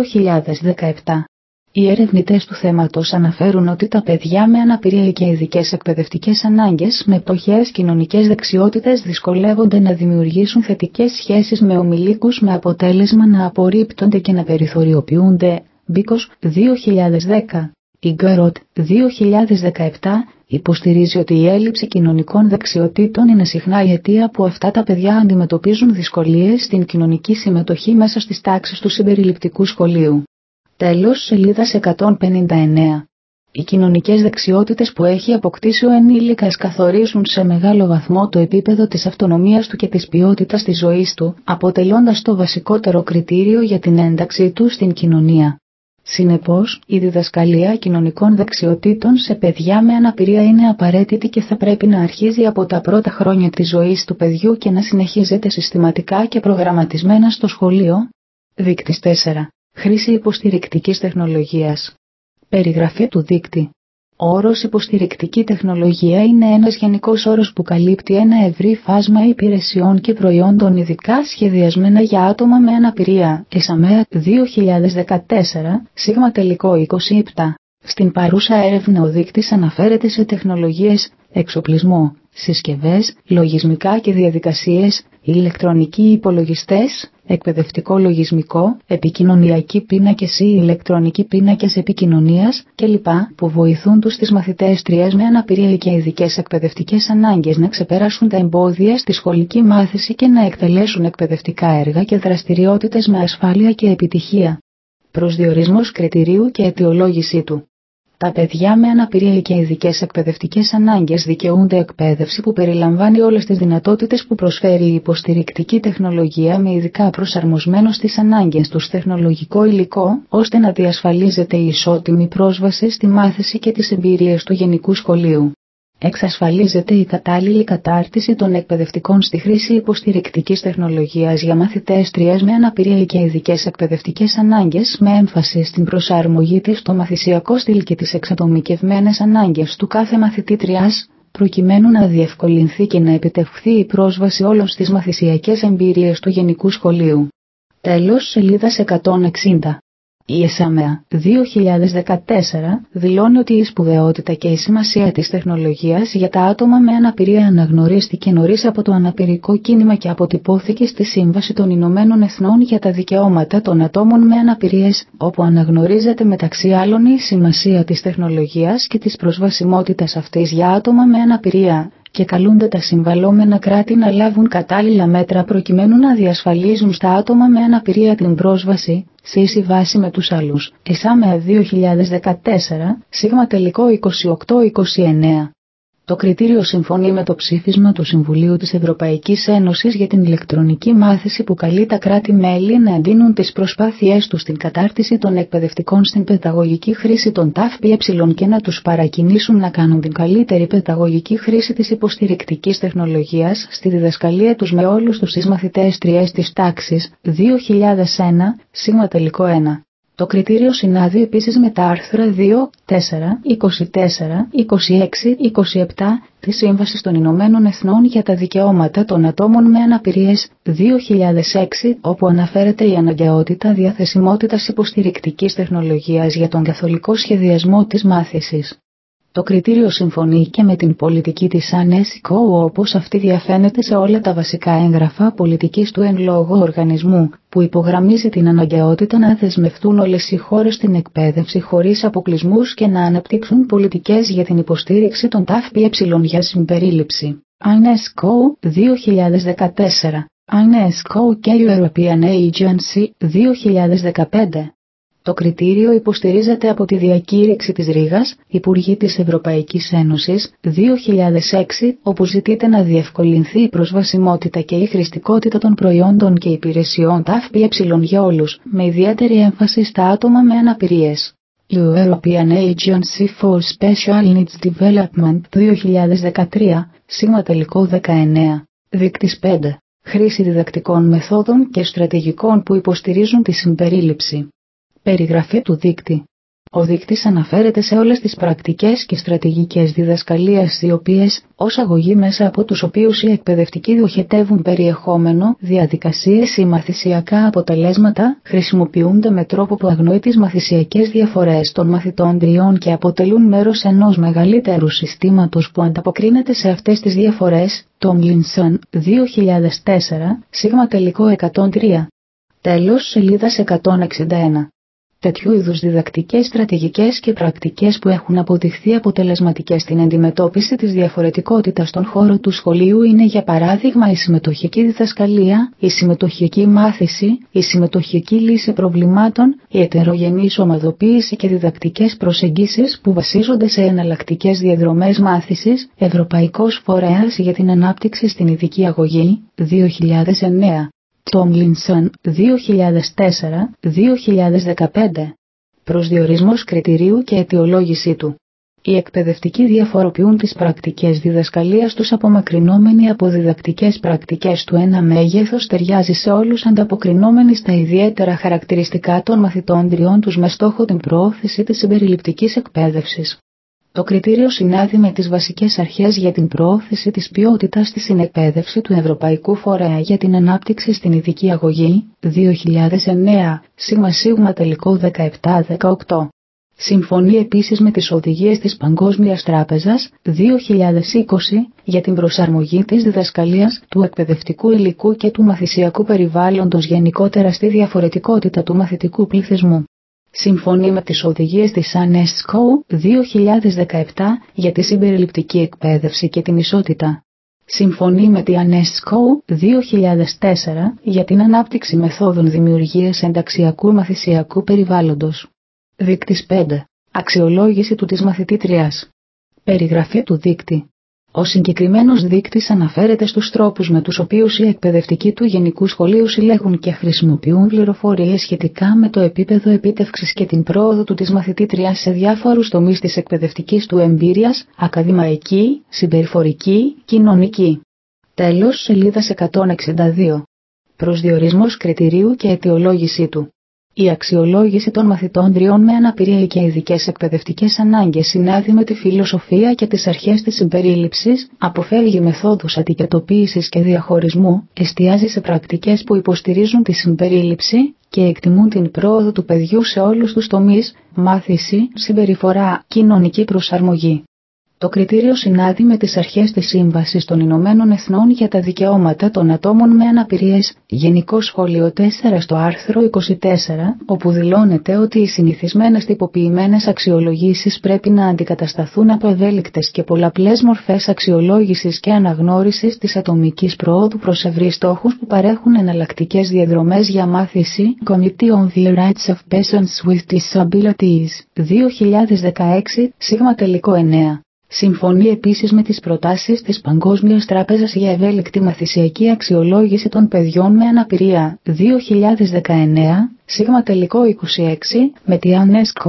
2017. Οι ερευνητές του θέματος αναφέρουν ότι τα παιδιά με αναπηρία και ειδικές εκπαιδευτικές ανάγκες με πτωχές κοινωνικές δεξιότητες δυσκολεύονται να δημιουργήσουν θετικές σχέσεις με ομιλίκους με αποτέλεσμα να απορρίπτονται και να περιθωριοποιούνται. Μπίκος, 2010. Η Γκέροτ, 2017, υποστηρίζει ότι η έλλειψη κοινωνικών δεξιοτήτων είναι συχνά η αιτία που αυτά τα παιδιά αντιμετωπίζουν δυσκολίες στην κοινωνική συμμετοχή μέσα στις τάξεις του συμπεριληπτικού σχολείου. Τέλος σελίδας 159. Οι κοινωνικές δεξιότητες που έχει αποκτήσει ο ενήλικας καθορίζουν σε μεγάλο βαθμό το επίπεδο της αυτονομίας του και της ποιότητας της ζωής του, αποτελώντας το βασικότερο κριτήριο για την ένταξή του στην κοινωνία. Συνεπώς, η διδασκαλία κοινωνικών δεξιοτήτων σε παιδιά με αναπηρία είναι απαραίτητη και θα πρέπει να αρχίζει από τα πρώτα χρόνια της ζωής του παιδιού και να συνεχίζεται συστηματικά και προγραμματισμένα στο σχολείο. Δείκτης 4. Χρήση υποστηρικτικής τεχνολογίας. Περιγραφή του δείκτη. Ο όρος υποστηρικτική τεχνολογία είναι ένας γενικός όρος που καλύπτει ένα ευρύ φάσμα υπηρεσιών και προϊόντων ειδικά σχεδιασμένα για άτομα με αναπηρία. ΕΣΑΜΕΑ 2014, σίγμα τελικό 27. Στην παρούσα έρευνα ο δείκτης αναφέρεται σε τεχνολογίες, εξοπλισμό, συσκευές, λογισμικά και διαδικασίες, ηλεκτρονικοί υπολογιστές, εκπαιδευτικό λογισμικό, επικοινωνιακοί πίνακες ή ηλεκτρονικοί πίνακες επικοινωνίας κλπ. Που βοηθούν τους μαθητές με αναπηρία και ειδικές εκπαιδευτικές ανάγκες να ξεπεράσουν τα εμπόδια στη σχολική μάθηση και να εκτελέσουν εκπαιδευτικά έργα και δραστηριότητες με ασφάλεια και επιτυχία. Προσδιορισμός κριτηρίου και αιτιολόγησή του. Τα παιδιά με αναπηρία και ειδικές εκπαιδευτικές ανάγκες δικαιούνται εκπαίδευση που περιλαμβάνει όλες τις δυνατότητες που προσφέρει η υποστηρικτική τεχνολογία με ειδικά προσαρμοσμένο στις ανάγκες τους τεχνολογικό υλικό, ώστε να διασφαλίζεται η ισότιμη πρόσβαση στη μάθηση και τις εμπειρίες του γενικού σχολείου. Εξασφαλίζεται η κατάλληλη κατάρτιση των εκπαιδευτικών στη χρήση υποστηρικτικής τεχνολογίας για μαθητές με αναπηρία και ειδικές εκπαιδευτικές ανάγκες με έμφαση στην προσαρμογή της στο μαθησιακό στυλ και τις εξατομικευμένες ανάγκες του κάθε μαθητή προκειμένου να διευκολυνθεί και να επιτευχθεί η πρόσβαση όλων στις μαθησιακές εμπειρίες του γενικού σχολείου. Τέλος, σελίδας 160. Η ΕΣΑΜΕΑ 2014 δηλώνει ότι η σπουδαιότητα και η σημασία της τεχνολογίας για τα άτομα με αναπηρία αναγνωρίστηκε νωρίς από το αναπηρικό κίνημα και αποτυπώθηκε στη Σύμβαση των Ηνωμένων Εθνών για τα Δικαιώματα των Ατόμων με Αναπηρίες, όπου αναγνωρίζεται μεταξύ άλλων η σημασία της τεχνολογίας και της προσβασιμότητας αυτής για άτομα με αναπηρία, και καλούνται τα συμβαλόμενα κράτη να λάβουν κατάλληλα μέτρα προκειμένου να διασφαλίζουν στα άτομα με αναπηρία την πρόσβαση, σε ίση βάση με τους άλλους. ΕΣΑΜΕΑ 2014, σίγμα τελικό 28-29. Το κριτήριο συμφωνεί με το ψήφισμα του Συμβουλίου της Ευρωπαϊκής Ένωσης για την ηλεκτρονική μάθηση που καλεί τα κράτη-μέλη να εντείνουν τις προσπάθειές τους στην κατάρτιση των εκπαιδευτικών στην παιδαγωγική χρήση των ΤΑΦΠΕ και να τους παρακινήσουν να κάνουν την καλύτερη παιδαγωγική χρήση της υποστηρικτικής τεχνολογίας στη διδασκαλία τους με όλους τους μαθητές της τάξης 2001, σίγμα τελικό 1. Το κριτήριο συνάδει επίσης με τα άρθρα 2, 4, 24, 26, 27 της Σύμβασης των Ηνωμένων Εθνών για τα Δικαιώματα των Ατόμων με Αναπηρίες 2006, όπου αναφέρεται η αναγκαιότητα διαθεσιμότητας υποστηρικτικής τεχνολογίας για τον καθολικό σχεδιασμό της μάθησης. Το κριτήριο συμφωνεί και με την πολιτική της UNESCO όπως αυτή διαφαίνεται σε όλα τα βασικά έγγραφα πολιτικής του εν λόγω οργανισμού, που υπογραμμίζει την αναγκαιότητα να δεσμευτούν όλες οι χώρες στην εκπαίδευση χωρίς αποκλεισμούς και να αναπτύξουν πολιτικές για την υποστήριξη των ΤΑΦΠΕ για συμπερίληψη. UNESCO 2014. UNESCO και European Agency 2015. Το κριτήριο υποστηρίζεται από τη Διακήρυξη της Ρήγας, Υπουργοί της Ευρωπαϊκής Ένωσης, 2006, όπου ζητείται να διευκολυνθεί η προσβασιμότητα και η χρηστικότητα των προϊόντων και υπηρεσιών ΤΑΦΠΕ για όλους, με ιδιαίτερη έμφαση στα άτομα με αναπηρίες. European Agency for Special Needs Development 2013, σίγμα τελικό 19. Δείκτης 5. Χρήση διδακτικών μεθόδων και στρατηγικών που υποστηρίζουν τη συμπερίληψη. Περιγραφή του δείκτη. Ο δείκτης αναφέρεται σε όλες τις πρακτικές και στρατηγικές διδασκαλίας οι οποίες, ως αγωγή μέσα από τους οποίους οι εκπαιδευτικοί διοχετεύουν περιεχόμενο, διαδικασίες ή μαθησιακά αποτελέσματα, χρησιμοποιούνται με τρόπο που αγνοεί τις μαθησιακές διαφορές των μαθητών τριών και αποτελούν μέρος ενός μεγαλύτερου συστήματος που ανταποκρίνεται σε αυτές τις διαφορές. Tomlinson, 2004, σίγμα τελικό 103. Τέλος, σελίδας 161. Τέτοιου είδους διδακτικές στρατηγικές και πρακτικές που έχουν αποδειχθεί αποτελεσματικές στην αντιμετώπιση της διαφορετικότητας στον χώρο του σχολείου είναι για παράδειγμα η συμμετοχική διδασκαλία, η συμμετοχική μάθηση, η συμμετοχική λύση προβλημάτων, η ετερογενής ομαδοποίηση και διδακτικές προσεγγίσεις που βασίζονται σε εναλλακτικές διαδρομές μάθησης, Ευρωπαϊκός Φορέας για την Ανάπτυξη στην Ειδική Αγωγή, 2009. Tomlinson, 2004-2015. Προσδιορισμός κριτηρίου και αιτιολόγησή του. Οι εκπαιδευτικοί διαφοροποιούν τις πρακτικές διδασκαλίας τους απομακρυνόμενοι από διδακτικές πρακτικές του. Ένα μέγεθος ταιριάζει σε όλους ανταποκρινόμενοι στα ιδιαίτερα χαρακτηριστικά των μαθητών τριών τους με στόχο την προώθηση της συμπεριληπτικής εκπαίδευσης. Το κριτήριο συνάδει με τις βασικές αρχές για την προώθηση της ποιότητας στη συνεκπαίδευση του Ευρωπαϊκού Φορέα για την Ανάπτυξη στην Ειδική Αγωγή, 2009, ΣΥΓΜΑ-17-18. Συμφωνεί επίσης με τις οδηγίες της Παγκόσμιας Τράπεζας, 2020, για την προσαρμογή της διδασκαλίας, του εκπαιδευτικού υλικού και του μαθησιακού περιβάλλοντος γενικότερα στη διαφορετικότητα του μαθητικού πληθυσμού. Συμφωνεί με τις οδηγίες της UNESCO 2017 για τη συμπεριληπτική εκπαίδευση και την ισότητα. Συμφωνεί με τη UNESCO 2004 για την ανάπτυξη μεθόδων δημιουργίας ενταξιακού μαθησιακού περιβάλλοντος. Δείκτης 5. Αξιολόγηση του της μαθητήτριας. Περιγραφή του δείκτη. Ο συγκεκριμένος δείκτης αναφέρεται στους τρόπους με τους οποίους οι εκπαιδευτικοί του Γενικού Σχολείου συλλέγουν και χρησιμοποιούν πληροφορίες σχετικά με το επίπεδο επίτευξης και την πρόοδο του της μαθητήτριας σε διάφορους τομείς της εκπαιδευτικής του εμπειρίας, ακαδημαϊκή, συμπεριφορική, κοινωνική. Τέλος, σελίδας 162. Προσδιορισμός κριτηρίου και αιτιολόγησή του. Η αξιολόγηση των μαθητών τριών με αναπηρία και ειδικές εκπαιδευτικές ανάγκες συνάδει με τη φιλοσοφία και τις αρχές της συμπερίληψης, αποφεύγει μεθόδους ετικετοποίησης και διαχωρισμού, εστιάζει σε πρακτικές που υποστηρίζουν τη συμπερίληψη και εκτιμούν την πρόοδο του παιδιού σε όλους τους τομείς, μάθηση, συμπεριφορά, κοινωνική προσαρμογή. Το κριτήριο συνάδει με τις αρχές της Σύμβασης των Ηνωμένων Εθνών για τα Δικαιώματα των Ατόμων με Αναπηρίες, Γενικό Σχόλιο 4 στο άρθρο 24, όπου δηλώνεται ότι οι συνηθισμένες τυποποιημένες αξιολογήσεις πρέπει να αντικατασταθούν από ευέλικτες και πολλαπλές μορφές αξιολόγησης και αναγνώρισης της ατομικής προόδου προς ευρύς στόχους που παρέχουν εναλλακτικές διαδρομές για μάθηση. Committee on the Rights of Persons with Disabilities, 2016, ΣΥΓΜΑ-9. Συμφωνεί επίσης με τις προτάσεις της Παγκόσμιας Τράπεζας για ευέλικτη μαθησιακή αξιολόγηση των παιδιών με αναπηρία, 2019, ΣΥΓΜΑ-26, με τη UNESCO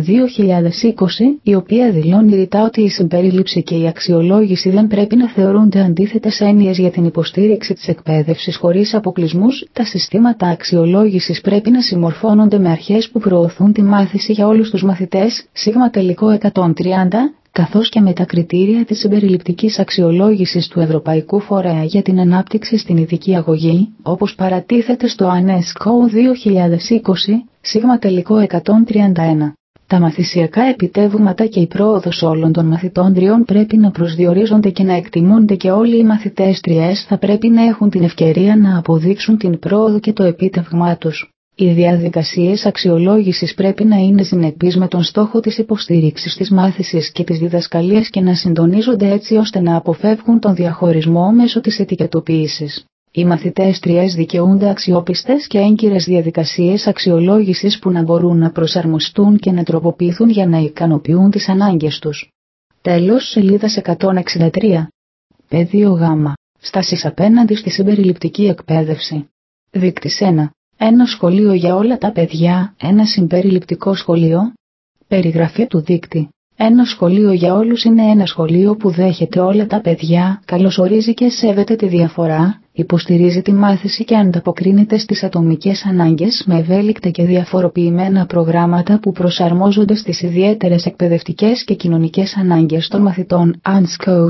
2020, η οποία δηλώνει ρητά ότι η συμπερίληψη και η αξιολόγηση δεν πρέπει να θεωρούνται αντίθετες έννοιες για την υποστήριξη της εκπαίδευσης χωρίς αποκλεισμούς. Τα συστήματα αξιολόγησης πρέπει να συμμορφώνονται με αρχές που προωθούν τη μάθηση για όλους τους μαθητές, ΣΥΓΜΑ-130, καθώς και με τα κριτήρια της συμπεριληπτικής αξιολόγησης του Ευρωπαϊκού Φορέα για την Ανάπτυξη στην Ειδική Αγωγή, όπως παρατίθεται στο UNESCO 2020, ΣΥΓΜΑ-131. Τα μαθησιακά επιτεύγματα και η πρόοδος όλων των μαθητών τριών πρέπει να προσδιορίζονται και να εκτιμούνται και όλοι οι μαθητές τριές θα πρέπει να έχουν την ευκαιρία να αποδείξουν την πρόοδο και το επίτευγμά τους. Οι διαδικασίες αξιολόγησης πρέπει να είναι συνεπείς με τον στόχο της υποστήριξης της μάθησης και της διδασκαλίας και να συντονίζονται έτσι ώστε να αποφεύγουν τον διαχωρισμό μέσω της ετικετοποίησης. Οι μαθητές τριές δικαιούνται αξιόπιστες και έγκυρες διαδικασίες αξιολόγησης που να μπορούν να προσαρμοστούν και να τροποποιηθούν για να ικανοποιούν τις ανάγκες τους. Τέλος, σελίδας 163. Πεδίο Γ. Στάσεις απέναντι στη συμπεριληπτική εκπαίδευση. Δείκτης 1. Ένα σχολείο για όλα τα παιδιά, ένα συμπεριληπτικό σχολείο. Περιγραφή του δείκτη. Ένα σχολείο για όλους είναι ένα σχολείο που δέχεται όλα τα παιδιά, καλωσορίζει και σέβεται τη διαφορά, υποστηρίζει τη μάθηση και ανταποκρίνεται στις ατομικές ανάγκες με ευέλικτα και διαφοροποιημένα προγράμματα που προσαρμόζονται στις ιδιαίτερες εκπαιδευτικές και κοινωνικές ανάγκες των μαθητών. UNESCO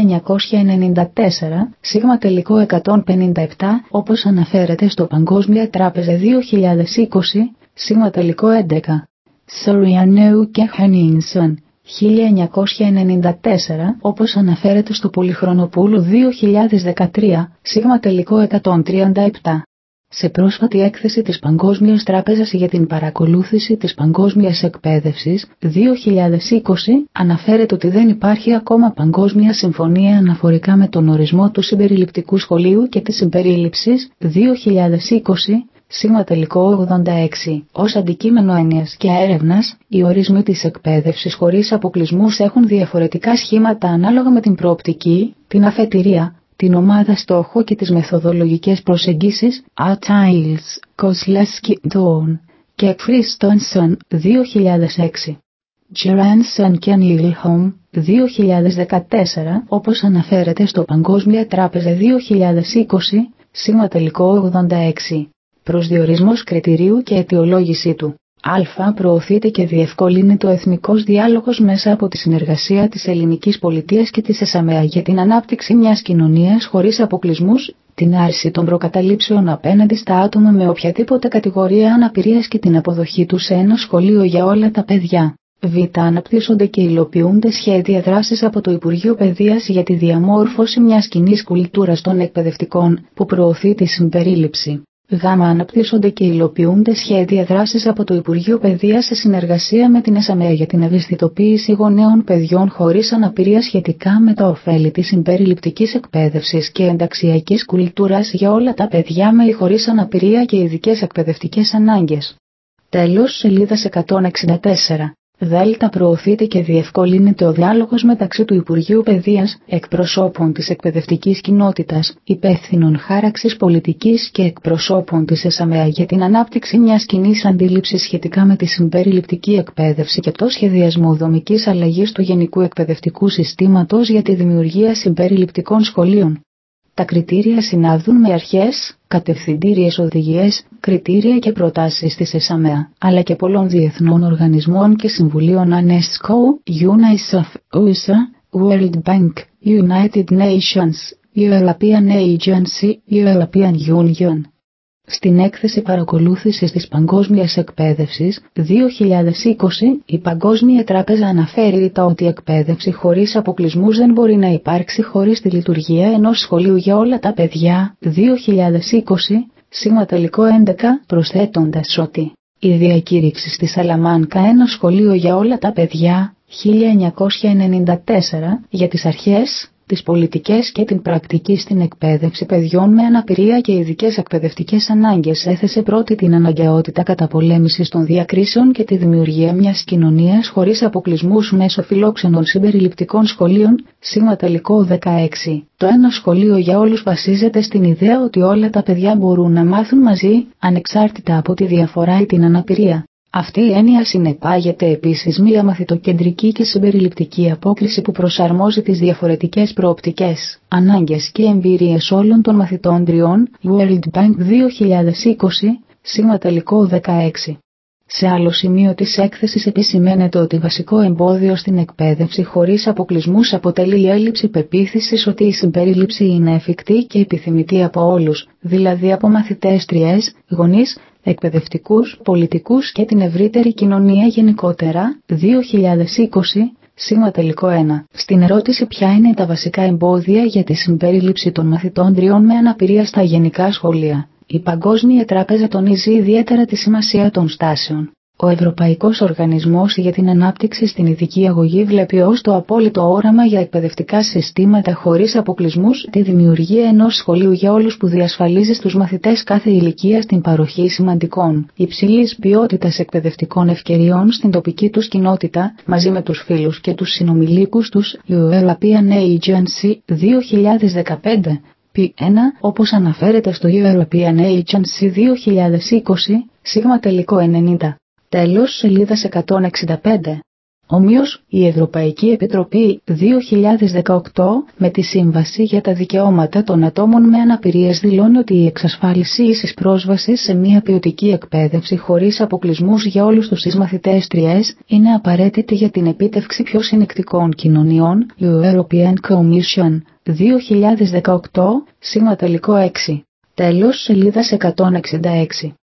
1994, ΣΥΓΜΑ-157, όπως αναφέρεται στο Παγκόσμια Τράπεζα 2020, ΣΥΓΜΑ-11. Soriano και Henningson, 1994, όπως αναφέρεται στο Πολυχρονοπούλου 2013, ΣΥΓΜΑ-137. Σε πρόσφατη έκθεση της Παγκόσμιας Τράπεζας για την παρακολούθηση της παγκόσμιας εκπαίδευσης, 2020, αναφέρεται ότι δεν υπάρχει ακόμα παγκόσμια συμφωνία αναφορικά με τον ορισμό του συμπεριληπτικού σχολείου και της συμπερίληψης, 2020, ΣΥΓΜΑ-86. Ως αντικείμενο έννοιας και έρευνας, οι ορισμοί της εκπαίδευσης χωρίς αποκλεισμούς έχουν διαφορετικά σχήματα ανάλογα με την προοπτική, την αφετηρία, την ομάδα στόχο και τις μεθοδολογικές προσεγγίσεις. Ατάιλς, Κοσλέσκι, Ντόν, και Christensen 2006. Geranson και Nilholm 2014, όπως αναφέρεται στο Παγκόσμια Τράπεζα 2020, σήμα τελικό 86. Προσδιορισμός κριτηρίου και αιτιολόγησή του. Α. Προωθείται και διευκολύνεται ο εθνικός διάλογος μέσα από τη συνεργασία της ελληνικής πολιτείας και της ΕΣΑΜΕΑ για την ανάπτυξη μιας κοινωνίας χωρίς αποκλεισμούς, την άρση των προκαταλήψεων απέναντι στα άτομα με οποιαδήποτε κατηγορία αναπηρίας και την αποδοχή τους σε ένα σχολείο για όλα τα παιδιά. Β. Αναπτύσσονται και υλοποιούνται σχέδια δράσης από το Υπουργείο Παιδείας για τη διαμόρφωση μιας κοινής κουλτούρας των εκπαιδευτικών που προωθεί τη συμπερίληψη. Γ. Αναπτύσσονται και υλοποιούνται σχέδια δράσης από το Υπουργείο Παιδείας σε συνεργασία με την ΕΣΑΜΕΑ για την ευαισθητοποίηση γονέων παιδιών χωρίς αναπηρία σχετικά με τα ωφέλη της συμπεριληπτικής εκπαίδευσης και ενταξιακής κουλτούρας για όλα τα παιδιά με ή χωρίς αναπηρία και ειδικές εκπαιδευτικές ανάγκες. Τέλος, σελίδας 164. Δέλτα. Προωθείται και διευκολύνεται ο διάλογος μεταξύ του Υπουργείου Παιδείας, εκπροσώπων της εκπαιδευτικής κοινότητας, υπεύθυνων χάραξης πολιτικής και εκπροσώπων της ΕΣΑΜΕΑ για την ανάπτυξη μιας κοινής αντίληψης σχετικά με τη συμπεριληπτική εκπαίδευση και το σχεδιασμό δομικής αλλαγής του γενικού εκπαιδευτικού συστήματος για τη δημιουργία συμπεριληπτικών σχολείων. Τα κριτήρια συνάδουν με αρχές, κατευθυντήριες οδηγίες, κριτήρια και προτάσεις της ΕΣΑΜΕΑ, αλλά και πολλών διεθνών οργανισμών και συμβουλίων UNESCO, UNICEF, USA, World Bank, United Nations, European Agency, European Union. Στην έκθεση παρακολούθησης της παγκόσμιας εκπαίδευσης 2020, η Παγκόσμια Τράπεζα αναφέρει ότι η εκπαίδευση χωρίς αποκλεισμούς δεν μπορεί να υπάρξει χωρίς τη λειτουργία ενός σχολείου για όλα τα παιδιά. 2020, σήμα τελικό 11, προσθέτοντας ότι η διακήρυξη στη Σαλαμάνκα «Ένα σχολείο για όλα τα παιδιά» 1994 για τις αρχές, τις πολιτικές και την πρακτική στην εκπαίδευση παιδιών με αναπηρία και ειδικές εκπαιδευτικές ανάγκες έθεσε πρώτη την αναγκαιότητα καταπολέμησης των διακρίσεων και τη δημιουργία μιας κοινωνίας χωρίς αποκλεισμούς μέσω φιλόξενων συμπεριληπτικών σχολείων, σήμα τελικό 16. Το ένα σχολείο για όλους βασίζεται στην ιδέα ότι όλα τα παιδιά μπορούν να μάθουν μαζί, ανεξάρτητα από τη διαφορά ή την αναπηρία. Αυτή η έννοια συνεπάγεται επίσης μια μαθητοκεντρική και συμπεριληπτική απόκριση που προσαρμόζει τις διαφορετικές προοπτικές, ανάγκες και εμπειρίες όλων των μαθητών τριών, World Bank 2020, σήμα τελικό 16. Σε άλλο σημείο της έκθεσης επισημαίνεται ότι βασικό εμπόδιο στην εκπαίδευση χωρίς αποκλεισμούς αποτελεί η έλλειψη πεποίθησης ότι η συμπερίληψη είναι εφικτή και επιθυμητή από όλους, δηλαδή από μαθητές τριές, γονείς, εκπαιδευτικούς, πολιτικούς και την ευρύτερη κοινωνία γενικότερα. 2020, σήμα τελικό 1. Στην ερώτηση ποια είναι τα βασικά εμπόδια για τη συμπερίληψη των μαθητών τριών με αναπηρία στα γενικά σχολεία, η Παγκόσμια Τράπεζα τονίζει ιδιαίτερα τη σημασία των στάσεων. Ο Ευρωπαϊκός Οργανισμός για την Ανάπτυξη στην Ειδική Αγωγή βλέπει ως το απόλυτο όραμα για εκπαιδευτικά συστήματα χωρίς αποκλεισμούς τη δημιουργία ενός σχολείου για όλους που διασφαλίζει στους μαθητές κάθε ηλικίας την παροχή σημαντικών, υψηλής ποιότητας εκπαιδευτικών ευκαιριών στην τοπική τους κοινότητα, μαζί με τους φίλους και τους συνομιλίκους τους. European Agency 2015. P1, όπως αναφέρεται στο European Agency 2020, σίγμα τελικό 90. Τέλος, σελίδας 165. Ομοίως, η Ευρωπαϊκή Επιτροπή 2018 με τη Σύμβαση για τα Δικαιώματα των Ατόμων με Αναπηρίες δηλώνει ότι η εξασφάλιση ίσης πρόσβασης σε μια ποιοτική εκπαίδευση χωρίς αποκλεισμούς για όλους τους μαθητές τριές είναι απαραίτητη για την επίτευξη πιο συνεκτικών κοινωνιών. European Commission 2018, σήμα τελικό 6. Τέλος, σελίδας 166.